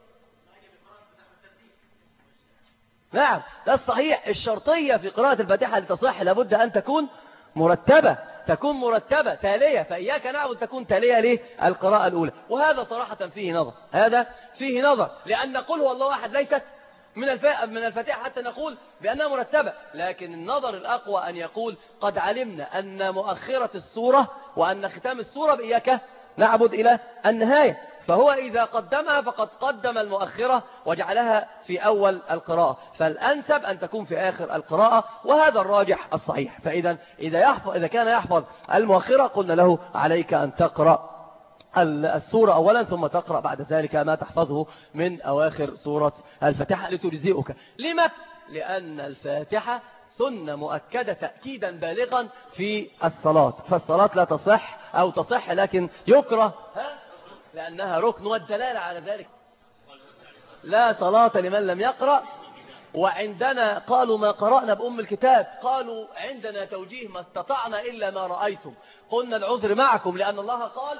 [SPEAKER 1] نعم، ده الصحيح. الشرطية في قراءة الفاتحة لتصح لابد أن تكون مرتبة، تكون مرتبة تالية. فإياك نعبد تكون تالية للقراءة الأولى، وهذا صراحة فيه نظر، هذا فيه نظر، لأن قل هو الله أحد ليست من من الفاتحة حتى نقول بأنها مرتبة. لكن النظر الأقوى أن يقول قد علمنا أن مؤخرة السورة وأن ختام السورة بإياك نعبد إلى النهاية، فهو إذا قدمها فقد قدم المؤخرة وجعلها في أول القراءة، فالأنسب أن تكون في آخر القراءة، وهذا الراجح الصحيح. فإذا إذا يحفظ إذا كان يحفظ المؤخرة قلنا له عليك أن تقرأ السورة أولا ثم تقرأ بعد ذلك ما تحفظه من أواخر سورة الفاتحة لتجزئك. لما؟ لأن الفاتحة سنة مؤكدة تأكيدا بالغا في الصلاة، فالصلاة لا تصح أو تصح لكن يكره لأنها ركن، والدلالة على ذلك لا صلاة لمن لم يقرأ. وعندنا قالوا ما قرأنا بأم الكتاب، قالوا عندنا توجيه ما استطعنا إلا ما رأيتم. قلنا العذر معكم لأن الله قال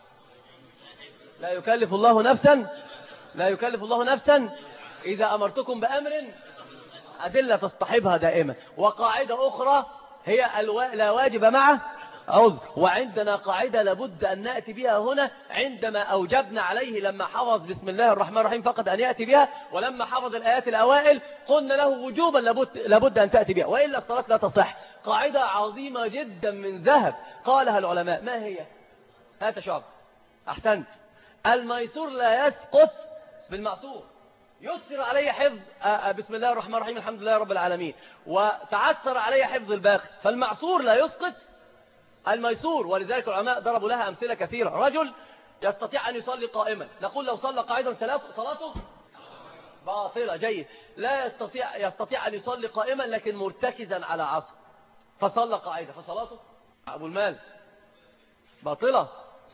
[SPEAKER 1] لا يكلف الله نفسا لا يكلف الله نفسا إذا أمرتكم بأمر، أدلة تصطحبها دائما. وقاعدة أخرى هي الو... لا واجب معه عذر. وعندنا قاعدة لابد أن نأتي بها هنا عندما أوجبنا عليه لما حفظ بسم الله الرحمن الرحيم فقط أن يأتي بها، ولما حفظ الآيات الأوائل قلنا له وجوبا لابد, لابد أن تأتي بها وإلا الصلاة لا تصح. قاعدة عظيمة جدا من ذهب قالها العلماء، ما هي؟ هات شعب. أحسنت. الميسور لا يسقط بالمعسور. يسر علي حفظ بسم الله الرحمن الرحيم الحمد لله رب العالمين، وتعثر علي حفظ الباقي، فالمعسور لا يسقط الميسور. ولذلك العلماء ضربوا لها أمثلة كثيرة. رجل يستطيع أن يصلي قائما، نقول لو صلى قاعدا صلاته باطلة. جيد. لا يستطيع يستطيع أن يصلي قائما لكن مرتكزا على عصا فصلى قاعدة، فصلاته أبو المال باطلة.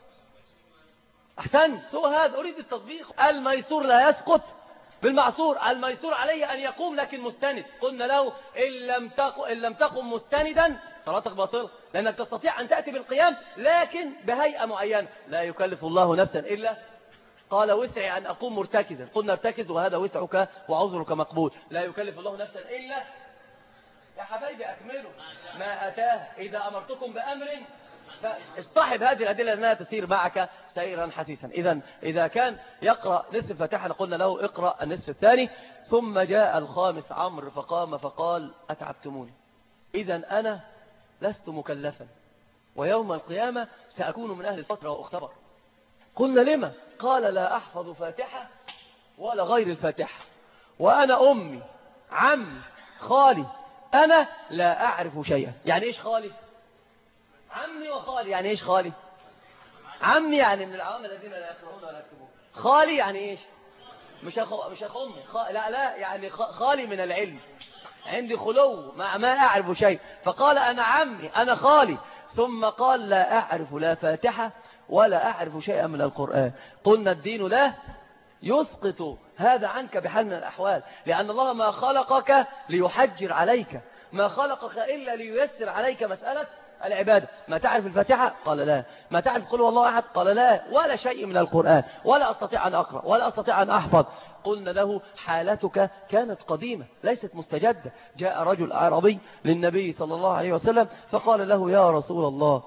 [SPEAKER 1] أحسنت. هو هذا أريد التطبيق. الميسور لا يسقط بالمعسور. الميسور عليه أن يقوم لكن مستند، قلنا له إن لم تقم, إن لم تقم مستندا صلاتك باطلة، لأنك تستطيع أن تأتي بالقيام لكن بهيئة معينة. لا يكلف الله نفسا إلا قال وسعي أن أقوم مرتكزا، قلنا ارتكز وهذا وسعك وعذرك مقبول. لا يكلف الله نفسا إلا، يا حبايبي أكملوا ما أتاه إذا أمرتكم بأمر فاصطحب هذه الأدلة لأنها تسير معك سيرا حثيثا. إذا إذا كان يقرأ نصف الفاتحة قلنا له اقرأ النصف الثاني. ثم جاء الخامس عمرو فقام فقال أتعبتموني، إذا أنا لست مكلفا ويوم القيامة سأكون من أهل الفترة وأختبر. قلنا لما؟ قال لا أحفظ فاتحة ولا غير الفاتحة، وأنا أمي عمي خالي أنا لا أعرف شيئا. يعني إيش خالي؟ عمي وخالي. يعني إيش خالي؟ عمي يعني من العوام الذين لا يقرؤون ولا يكتبون. خالي يعني إيش؟ مش أخو مش أخو أمي خ... لا لا يعني خالي من العلم، عندي خلو ما ما أعرف شيء. فقال أنا عمي أنا خالي، ثم قال لا أعرف لا فاتحة ولا أعرف شيئا من القرآن. قلنا الدين لا يسقط هذا عنك بحال من الأحوال، لأن الله ما خلقك ليحجر عليك، ما خلقك إلا لييسر عليك مسألة العبادة. ما تعرف الفاتحة؟ قال لا. ما تعرف قل هو الله أحد؟ قال لا. ولا شيء من القرآن، ولا أستطيع أن أقرأ ولا أستطيع أن أحفظ. قلنا له حالتك كانت قديمة ليست مستجدة. جاء رجل عربي للنبي صلى الله عليه وسلم فقال له يا رسول الله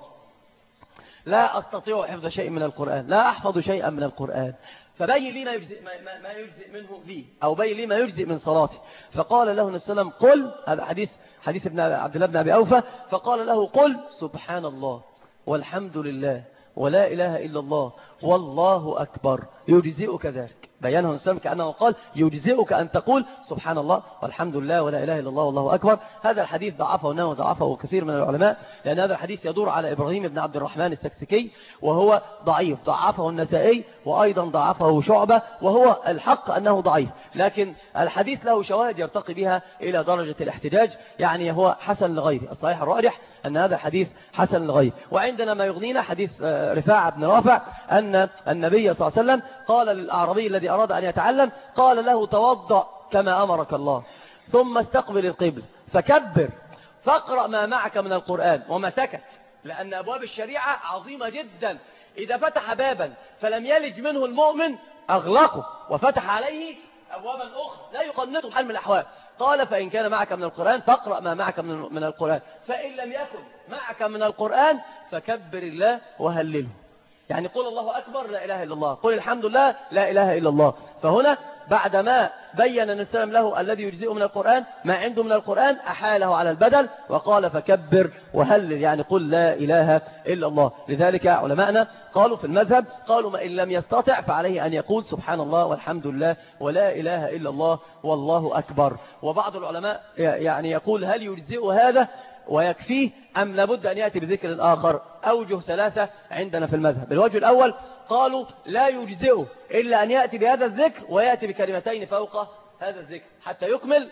[SPEAKER 1] لا أستطيع حفظ شيء من القرآن، لا أحفظ شيئا من القرآن، فبين لي ما يجزئ, ما, ما يجزئ منه لي، أو بين لي ما يجزئ من صلاتي. فقال له النبي صلى الله عليه وسلم قل، هذا حديث حديث ابن عبد الله بن أبي أوفى، فقال له قل سبحان الله والحمد لله ولا إله إلا الله والله أكبر يجزئك ذلك. بيانه الإسلام كأنه قال يجزئك أن تقول سبحان الله والحمد لله ولا إله إلا الله والله أكبر. هذا الحديث ضعفه النووي وضعفه كثير من العلماء، لأن هذا الحديث يدور على إبراهيم بن عبد الرحمن السكسكي وهو ضعيف، ضعفه النسائي وأيضا ضعفه شعبة، وهو الحق أنه ضعيف، لكن الحديث له شواهد يرتقي بها إلى درجة الاحتجاج، يعني هو حسن لغيره. الصحيح الراجح أن هذا الحديث حسن لغيره. وعندنا ما يغنينا حديث رفاعة بن رافع أن النبي صلى الله عليه وسلم قال للأعرابي الذي أراد أن يتعلم، قال له توضأ كما أمرك الله ثم استقبل القبل فكبر فاقرأ ما معك من القرآن، وما سكت، لأن أبواب الشريعة عظيمة جدا. إذا فتح بابا فلم يلج منه المؤمن أغلقه وفتح عليه أبوابا أخرى لا يقنطه بحال من الأحوال. قال فإن كان معك من القرآن فاقرأ ما معك من القرآن، فإن لم يكن معك من القرآن فكبر الله وهلله. يعني قل الله أكبر لا إله إلا الله، قل الحمد لله لا إله إلا الله. فهنا بعدما بين النبي صلى الله عليه وسلم له الذي يجزئه من القرآن ما عنده من القرآن أحاله على البدل وقال فكبر وهلل، يعني قل لا إله إلا الله. لذلك علماءنا قالوا في المذهب قالوا ما إن لم يستطع فعليه أن يقول سبحان الله والحمد لله ولا إله إلا الله والله أكبر. وبعض العلماء يعني يقول هل يجزئ هذا ويكفيه أم لابد أن يأتي بذكر آخر؟ أوجه ثلاثة عندنا في المذهب. الوجه الأول قالوا لا يجزئه إلا أن يأتي بهذا الذكر ويأتي بكلمتين فوق هذا الذكر حتى يكمل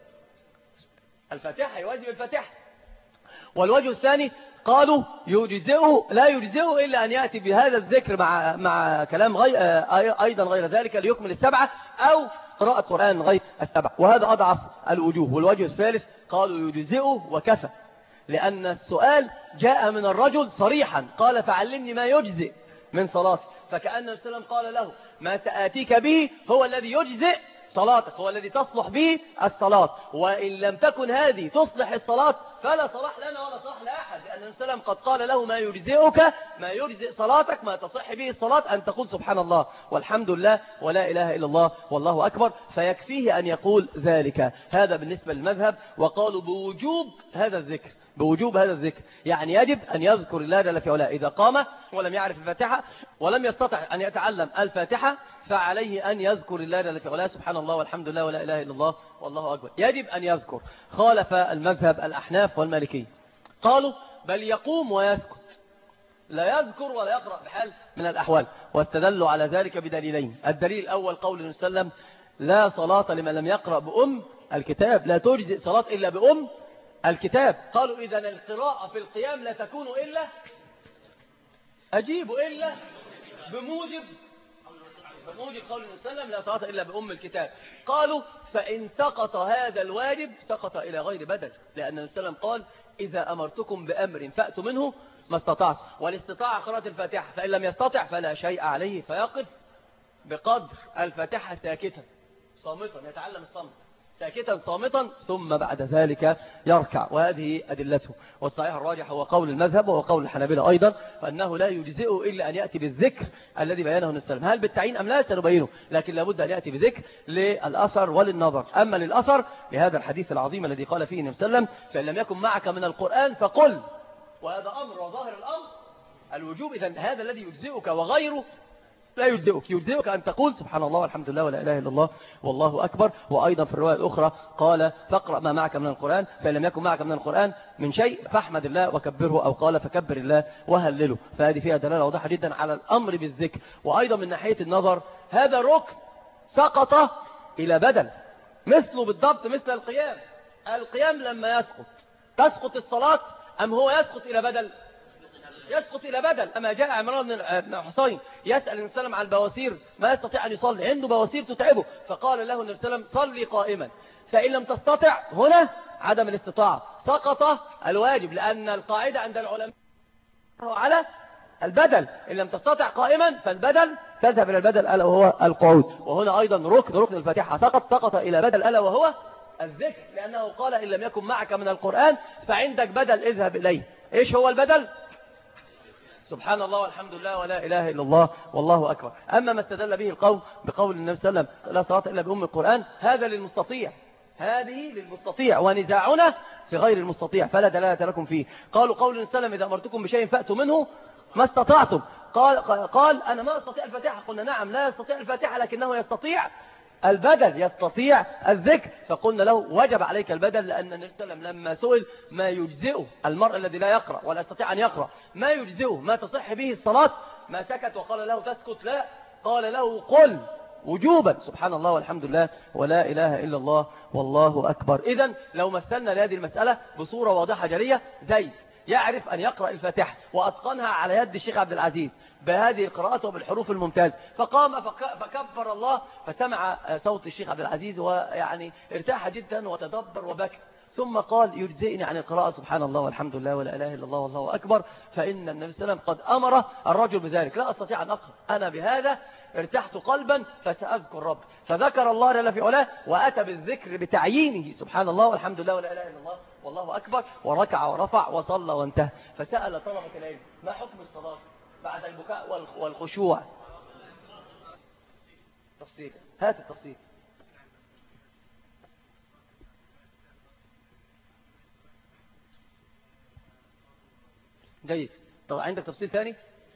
[SPEAKER 1] الفاتحة، يواجب الفاتحة. والوجه الثاني قالوا يجزئه لا يجزئه إلا أن يأتي بهذا الذكر مع مع كلام غير أيضا غير ذلك ليكمل السبعة، أو قراءة قرآن غير السبعة، وهذا أضعف الوجوه. والوجه الثالث قالوا يجزئه وكفى، لأن السؤال جاء من الرجل صريحا قال فعلمني ما يجزئ من صلاتي، فكأن النبي صلى الله عليه وسلم قال له ما سآتيك به هو الذي يجزئ صلاتك، هو الذي تصلح به الصلاة، وإن لم تكن هذه تصلح الصلاة فلا صلاح لنا ولا صلاح لأحد، لأن النبي صلى الله عليه وسلم قد قال له ما يجزئك ما يجزئ صلاتك ما تصح به الصلاة أن تقول سبحان الله والحمد لله ولا إله إلا الله والله أكبر، فيكفيه أن يقول ذلك. هذا بالنسبة للمذهب. وقالوا بوجوب هذا الذكر، بوجوب هذا الذكر، يعني يجب أن يذكر الله جل في علاه إذا قام ولم يعرف الفاتحة ولم يستطع أن يتعلم الفاتحة فعليه أن يذكر الله جل في علاه سبحان الله والحمد لله ولا إله إلا الله والله أكبر، يجب أن يذكر. خالف المذهب الأحناف والمالكي، قالوا بل يقوم ويسكت لا يذكر ولا يقرأ بحال من الأحوال، واستدلوا على ذلك بدليلين. الدليل الأول قول النبي صلى الله عليه وسلم لا صلاة لمن لم يقرأ بأم الكتاب، لا تجزئ صلاة إلا بأم الكتاب. قالوا إذن القراءة في القيام لا تكون إلا أجيب إلا بموجب بموجب قول النبي صلى الله عليه وسلم لا صلاة إلا بأم الكتاب. قالوا فإن سقط هذا الواجب سقط إلى غير بدل، لأن النبي صلى الله عليه وسلم قال إذا أمرتكم بأمر فأتوا منه ما استطعت، والاستطاعة قراءة الفاتحة، فإن لم يستطع فلا شيء عليه فيقف بقدر الفاتحة ساكتا صامتا، يتعلم الصمت ساكتا صامتا ثم بعد ذلك يركع، وهذه أدلته. والصحيح الراجح هو قول المذهب وهو قول الحنابلة أيضا، فأنه لا يجزئه إلا أن يأتي بالذكر الذي بيانه النبي صلى الله عليه وسلم. هل بالتعيين أم لا سنبينه، لكن لابد أن يأتي بذكر للأثر وللنظر. أما للأثر لهذا الحديث العظيم الذي قال فيه النبي صلى الله عليه وسلم فإن لم يكن معك من القرآن فقل وهذا أمر وظاهر الأمر الوجوب. إذن هذا الذي يجزئك وغيره لا يجزئك. يجزئك أن تقول سبحان الله والحمد لله ولا إله إلا الله والله أكبر. وأيضا في الرواية الأخرى قال فاقرأ ما معك من القرآن، فإن لم يكن معك من القرآن من شيء فاحمد الله وكبره، أو قال فكبر الله وهلله. فهذه فيها دلالة واضحة جدا على الأمر بالذكر. وأيضا من ناحية النظر هذا ركن سقط إلى بدل، مثله بالضبط مثل القيام. القيام لما يسقط تسقط الصلاة أم هو يسقط إلى بدل؟ يسقط إلى بدل. أما جاء عمران بن حسين يسأل النبي صلى الله عليه وسلم عن البواسير، ما يستطيع أن يصلي، عنده بواسير تتعبه، فقال له النبي صلى الله عليه وسلم صلي قائما. فإن لم تستطع هنا عدم الاستطاعة سقط الواجب، لأن القاعدة عند العلماء على البدل. إن لم تستطع قائما فالبدل تذهب إلى البدل ألا وهو القعود. وهنا أيضا ركن ركن الفاتحة سقط سقط إلى بدل ألا وهو الذكر، لأنه قال إن لم يكن معك من القرآن فعندك بدل اذهب إليه. إيش هو البدل؟ سبحان الله والحمد لله ولا إله إلا الله والله أكبر. أما ما استدل به القوم بقول النبي صلى الله عليه وسلم لا صلاة إلا بأم القرآن، هذا للمستطيع، هذه للمستطيع، ونزاعنا في غير المستطيع فلا دلالة لكم فيه. قالوا قول النبي صلى الله عليه وسلم إذا أمرتكم بشيء فأتوا منه ما استطعتم. قال, قال أنا ما أستطيع الفاتحة. قلنا نعم لا يستطيع الفاتحة، لكنه يستطيع البدل، يستطيع الذكر. فقلنا له وجب عليك البدل، لأن النبي صلى الله عليه وسلم لما سئل ما يجزئه المرء الذي لا يقرأ ولا يستطيع أن يقرأ، ما يجزئه ما تصح به الصلاة، ما سكت وقال له تسكت، لا، قال له قل وجوبا سبحان الله والحمد لله ولا إله إلا الله والله أكبر. إذن لو مثلنا لهذه المسألة بصورة واضحة جلية، زيد يعرف أن يقرأ الفاتحة وأتقنها على يد الشيخ عبد العزيز بهذه القراءات وبالحروف الممتازة، فقام فكبر الله فسمع صوت الشيخ عبد العزيز ويعني ارتاح جدا وتدبر وبكى، ثم قال يجزئني عن القراءة سبحان الله والحمد لله ولا إله إلا الله والله أكبر، فإن النبي صلى الله عليه وسلم قد أمر الرجل بذلك. لا أستطيع أن أقرأ أنا بهذا ارتحت قلبا فسأذكر رب، فذكر الله جل في علاه وأتى بالذكر بتعيينه سبحان الله والحمد لله ولا إله إلا الله والله أكبر، وركع ورفع وصلى وانتهى. فسأل طلبة العلم ما حكم الصلاة بعد البكاء والخشوع؟ تفصيل، هات التفصيل. جيد. طب عندك تفصيل ثاني؟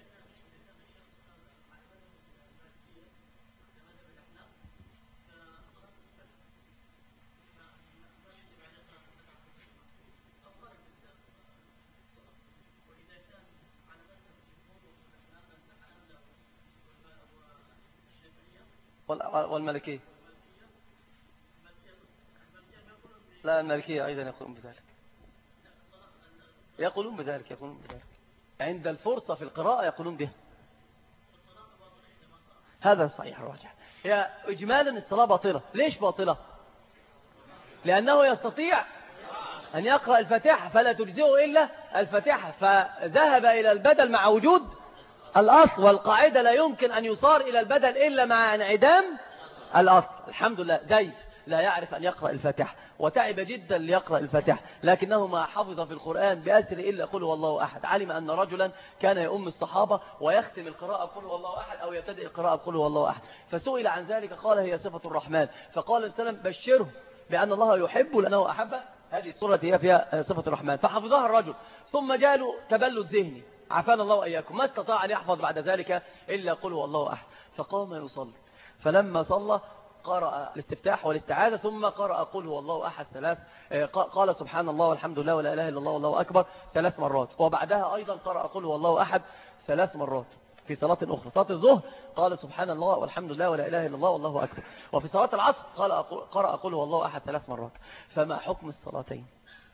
[SPEAKER 1] والملكية لا، الملكية أيضا يقولون بذلك، يقولون بذلك يقولون بذلك عند الفرصة في القراءة يقولون بها. هذا الصحيح الراجح. هي إجمالا الصلاة باطلة. ليش باطلة؟ لأنه يستطيع أن يقرأ الفاتحة فلا تجزئه إلا الفاتحة، فذهب إلى البدل مع وجود الأصل، والقاعدة لا يمكن أن يصار إلى البدل إلا مع انعدام الأصل. الحمد لله زيد لا يعرف أن يقرأ الفاتحة وتعب جدا ليقرأ الفاتحة، لكنه ما حفظ في القرآن بأسر إلا قل هو الله أحد. علم أن رجلا كان يؤم الصحابة ويختم القراءة قل هو الله أحد أو يبتدئ القراءة قل هو الله أحد، فسئل عن ذلك قال هي صفة الرحمن، فقال السلام بشره بأن الله يحب لأنه أحب هذه السورة هي فيها صفة الرحمن، فحفظها الرجل ثم جاله تبلد ذهني عافانا الله وإياكم، ما استطاع أن يحفظ بعد ذلك إلا قل هو الله أحد، فقام يصلي، فلما صلى قرأ الاستفتاح والاستعاذة ثم قرأ قل هو الله أحد ثلاث، قال سبحان الله والحمد لله ولا إله إلا الله والله أكبر ثلاث مرات، وبعدها أيضا قرأ قل هو الله أحد ثلاث مرات في صلاة أخرى. صلاة الظهر قال سبحان الله والحمد لله ولا إله إلا الله والله أكبر، وفي صلاة العصر قال قرأ قل هو الله أحد ثلاث مرات. فما حكم الصلاتين؟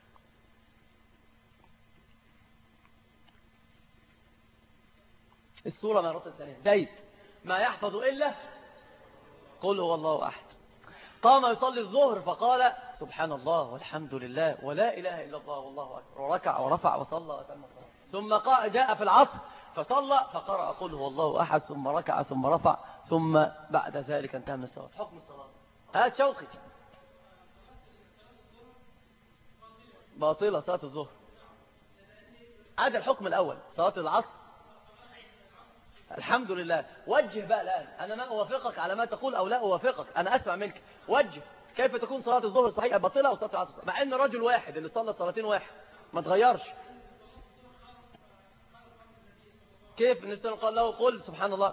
[SPEAKER 1] السورة مرة ثانية زيد ما يحفظ إلا قل هو الله أحد. قام يصلي الظهر فقال سبحان الله والحمد لله ولا إله إلا الله والله أكبر، وركع ورفع وصلى وتم الصلاة. ثم جاء في العصر فصلى فقرأ قل هو الله أحد ثم ركع ثم رفع ثم بعد ذلك انتهى من الصلاة. حكم الصلاة هذا شوقي باطلة صلاة الظهر. هذا الحكم الأول صلاة العصر. الحمد لله. وجه بقى الآن، أنا ما أوافقك على ما تقول أو لا أوافقك، أنا أسمع منك. وجه كيف تكون صلاة الظهر صحيحة باطلة وصلاة العصر، مع أن رجل واحد اللي صلى صلاتين واحد ما تغيرش. كيف النسان قال له قل سبحان الله؟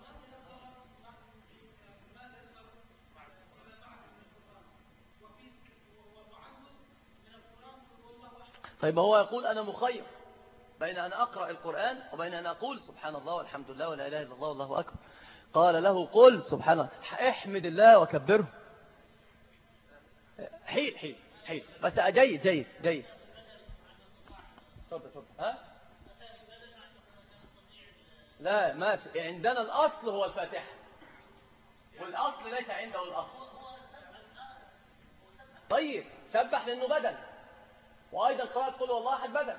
[SPEAKER 1] طيب هو يقول أنا مخير بين أن أقرأ القرآن وبين أن أقول سبحان الله والحمد لله ولا إله إلا الله والله أكبر. قال له قل سبحان الله، احمد الله وكبره. حيل حيل حيل بس جيد جيد جيد. تفضل تفضل. ها لا ما في عندنا الأصل هو الفاتحة، والأصل ليس عنده الأصل. طيب سبح لأنه بدل، وأيضا قراءة قل والله أحد بدل.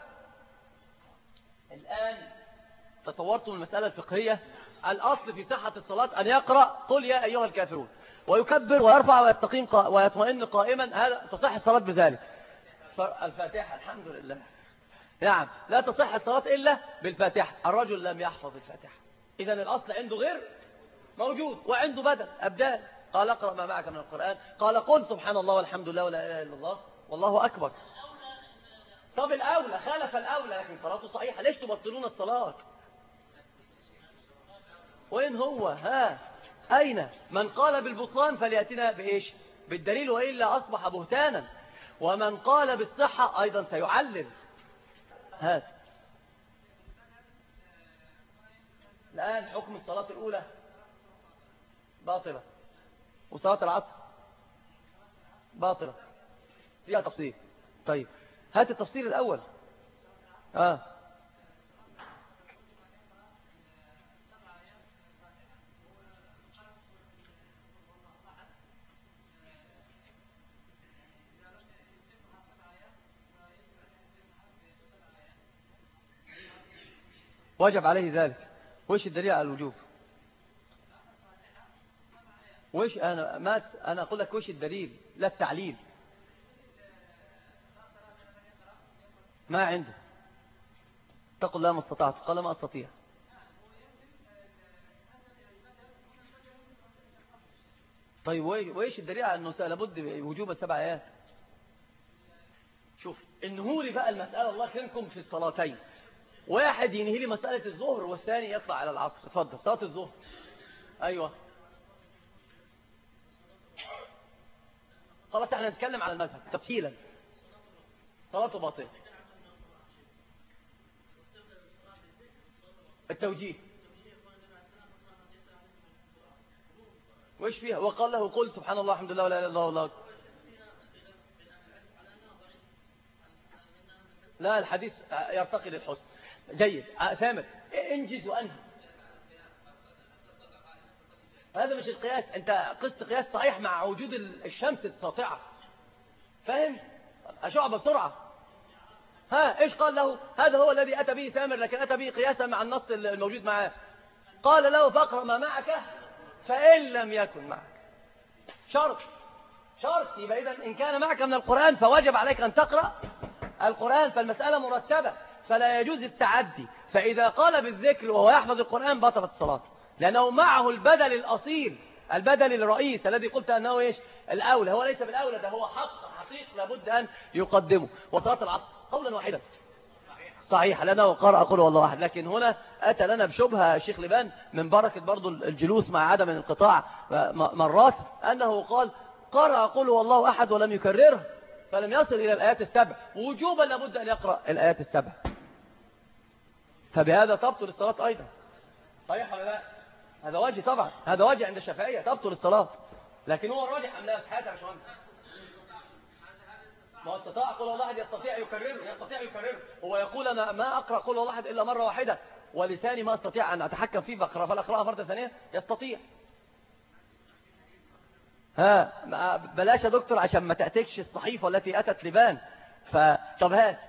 [SPEAKER 1] الآن تصورتم المسألة الفقهية، الأصل في صحة الصلاة أن يقرأ قل يا أيها الكافرون ويكبر ويرفع ويستقيم قا... ويطمئن قائما، هذا تصح الصلاة بذلك. الفاتحة الحمد لله. نعم لا تصح الصلاة إلا بالفاتحة. الرجل لم يحفظ الفاتحة، إذن الأصل عنده غير موجود وعنده بدل أبدال. قال اقرأ ما معك من القرآن، قال قل سبحان الله والحمد لله ولا إله إلا الله والله أكبر. طب الأولى خالف الأولى لكن صلاته صحيحة، ليش تبطلون الصلاة؟ وين هو؟ ها أين من قال بالبطلان فليأتنا بإيش؟ بالدليل، وإلا أصبح بهتانا. ومن قال بالصحة أيضا سيعلل. هات الآن حكم الصلاة الأولى باطلة، وصلاة العصر باطلة، فيها تفصيل. طيب هات التفصيل الأول. آه وجب عليه ذلك. وإيش الدليل على الوجوب؟ وإيش أنا ما أنا أقول لك وإيش الدليل لا التعليل. ما عنده. تقول لا ما استطعت، قال ما أستطيع. طيب وإيش الدليل على أنه لابد وجوب السبع آيات؟ شوف انهوا لي بقى المسألة الله يكرمكم في الصلاتين. واحد ينهي لي مسألة الظهر والثاني يطلع على العصر. اتفضل. صلاة الظهر. أيوة خلاص احنا نتكلم على المذهب تفصيلا. صلاته باطلة. التوجيه وإيش فيها؟ وقال له قل سبحان الله الحمد لله ولا إله إلا الله والله. لا الحديث يرتقي للحسن. جيد ثامر انجز وأنهى. هذا مش القياس، انت قست قياس صحيح مع وجود الشمس الساطعة. فاهم؟ أشعب بسرعة. ها ايش قال له؟ هذا هو الذي أتى به ثامر، لكن أتى به قياسا مع النص الموجود معاه. قال له فاقرأ ما معك فإن لم يكن معك. شرط شرط يبقى إذن إن كان معك من القرآن فواجب عليك أن تقرأ القرآن، فالمسألة مرتبة فلا يجوز التعدي. فإذا قال بالذكر وهو يحفظ القرآن بطلت الصلاة، لأنه معه البدل الأصيل، البدل الرئيس الذي قلت أنه إيش الأولى. هو ليس بالأولى، ده هو حق حقيق لابد أن يقدمه. وصلاة العصر قولا واحدا صحيح لأنه قرأ قل والله أحد. لكن هنا أتى لنا بشبهة الشيخ لبان من بركة برضو الجلوس مع عدم الانقطاع مرات، أنه قال قرأ قل والله أحد ولم يكرره فلم يصل إلى الآيات السبع، وجوبا لابد أن يقرأ الآيات السبع، فبهذا تبطل الصلاة أيضا. صحيح ولا لا؟ هذا وجه طبعا، هذا وجه عند الشافعية تبطل الصلاة، لكن هو الراجح أم لا يا حياتي يا باشمهندس؟ ما استطاع قل والله أحد يستطيع يكرره، يستطيع يكرره. هو يقول أنا ما أقرأ قل والله أحد إلا مرة واحدة ولساني ما استطيع أن أتحكم فيه فأقرأ فالأقرأها مرة ثانية. يستطيع. ها بلاش يا دكتور عشان ما تأتيكش الصحيفة التي أتت لبان. فطب هات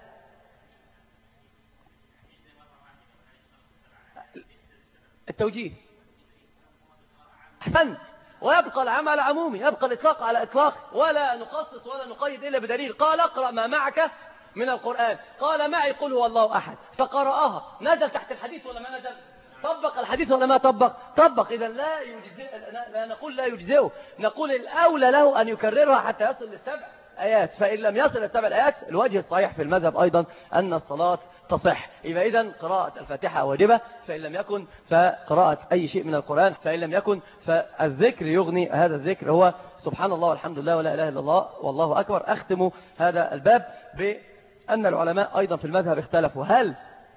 [SPEAKER 1] التوجيه. أحسنت. ويبقى العمل على عمومي، يبقى الإطلاق على إطلاق، ولا نخصص ولا نقيد إلا بدليل. قال اقرأ ما معك من القرآن، قال معي قل هو الله أحد فقرأها، نزل تحت الحديث ولا ما نزل؟ طبق الحديث ولا ما طبق؟ طبق. إذا لا يجزئ، لا نقول لا يجزئه، نقول الأولى له أن يكررها حتى يصل للسبع آيات. فإن لم يصل للسبع آيات الوجه الصحيح في المذهب أيضا أن الصلاة تصح. يبقى إذن قراءة الفاتحة واجبة، فإن لم يكن فقراءة أي شيء من القرآن، فإن لم يكن فالذكر يغني. هذا الذكر هو سبحان الله والحمد لله ولا إله إلا الله والله أكبر. أختم هذا الباب بأن العلماء أيضا في المذهب اختلفوا هل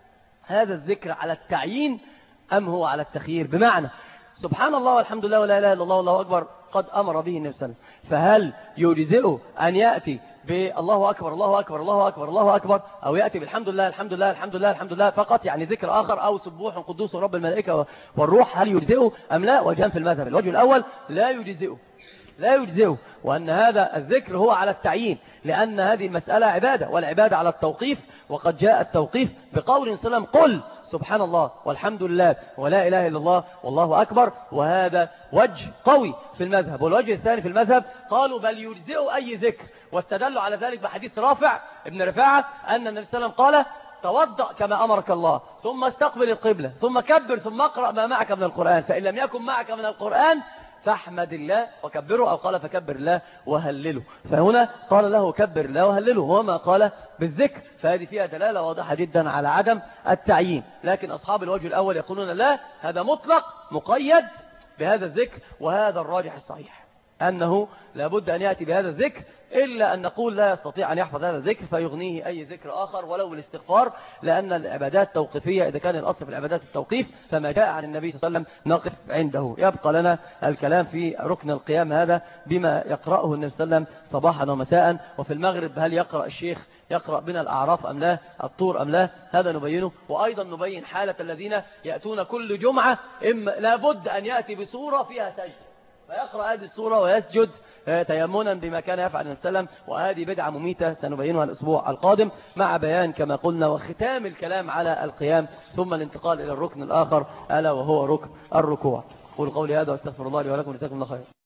[SPEAKER 1] هذا الذكر على التعيين أم هو على التخيير. بمعنى سبحان الله والحمد لله ولا إله إلا الله والله أكبر قد أمر به النبي صلى الله عليه وسلم، فهل يجزئه أن يأتي بالله أكبر الله أكبر الله أكبر الله أكبر، أو يأتي بالحمد لله الحمد لله الحمد لله الحمد لله فقط، يعني ذكر آخر، أو سبوح قدوس رب الملائكة والروح، هل يجزئه أم لا؟ وجهان في المذهب. الوجه الأول لا يجزئه لا يجزئه وأن هذا الذكر هو على التعيين، لأن هذه المسألة عبادة، والعبادة على التوقيف، وقد جاء التوقيف بقول صلى الله عليه وسلم قل سبحان الله والحمد لله ولا إله إلا الله والله أكبر. وهذا وجه قوي في المذهب. والوجه الثاني في المذهب قالوا بل يجزئ أي ذكر، واستدلوا على ذلك بحديث رافع ابن رفاعة أن النبي صلى الله عليه وسلم قال توضأ كما أمرك الله ثم استقبل القبلة ثم كبر ثم اقرأ ما معك من القرآن، فإن لم يكن معك من القرآن فاحمد الله وكبره، أو قال فكبر الله وهلله. فهنا قال له كبر الله وهلله، وما قال بالذكر، فهذه فيها دلالة واضحة جدا على عدم التعيين. لكن أصحاب الوجه الأول يقولون لا، هذا مطلق مقيد بهذا الذكر، وهذا الراجح الصحيح أنه لابد أن يأتي بهذا الذكر، إلا أن نقول لا يستطيع أن يحفظ هذا الذكر فيغنيه أي ذكر آخر ولو الاستغفار، لأن العبادات توقيفية. إذا كان الأصل في العبادات التوقيف فما جاء عن النبي صلى الله عليه وسلم نقف عنده. يبقى لنا الكلام في ركن القيام هذا بما يقرأه النبي صلى الله عليه وسلم صباحا ومساء، وفي المغرب هل يقرأ الشيخ يقرأ بنا الأعراف أم لا، الطور أم لا، هذا نبينه. وأيضا نبين حالة الذين يأتون كل جمعة إما لابد أن يأتي بصورة فيها سجد، فيقرأ هذه السورة ويسجد تيمنا بما كان يفعل النبي صلى الله عليه وسلم، وهذه بدعة مميتة سنبينها الأسبوع القادم، مع بيان كما قلنا وختام الكلام على القيام، ثم الانتقال إلى الركن الآخر ألا وهو ركن الركوع. قول قولي هذا واستغفر الله لي ولكم، جزاكم الله خير.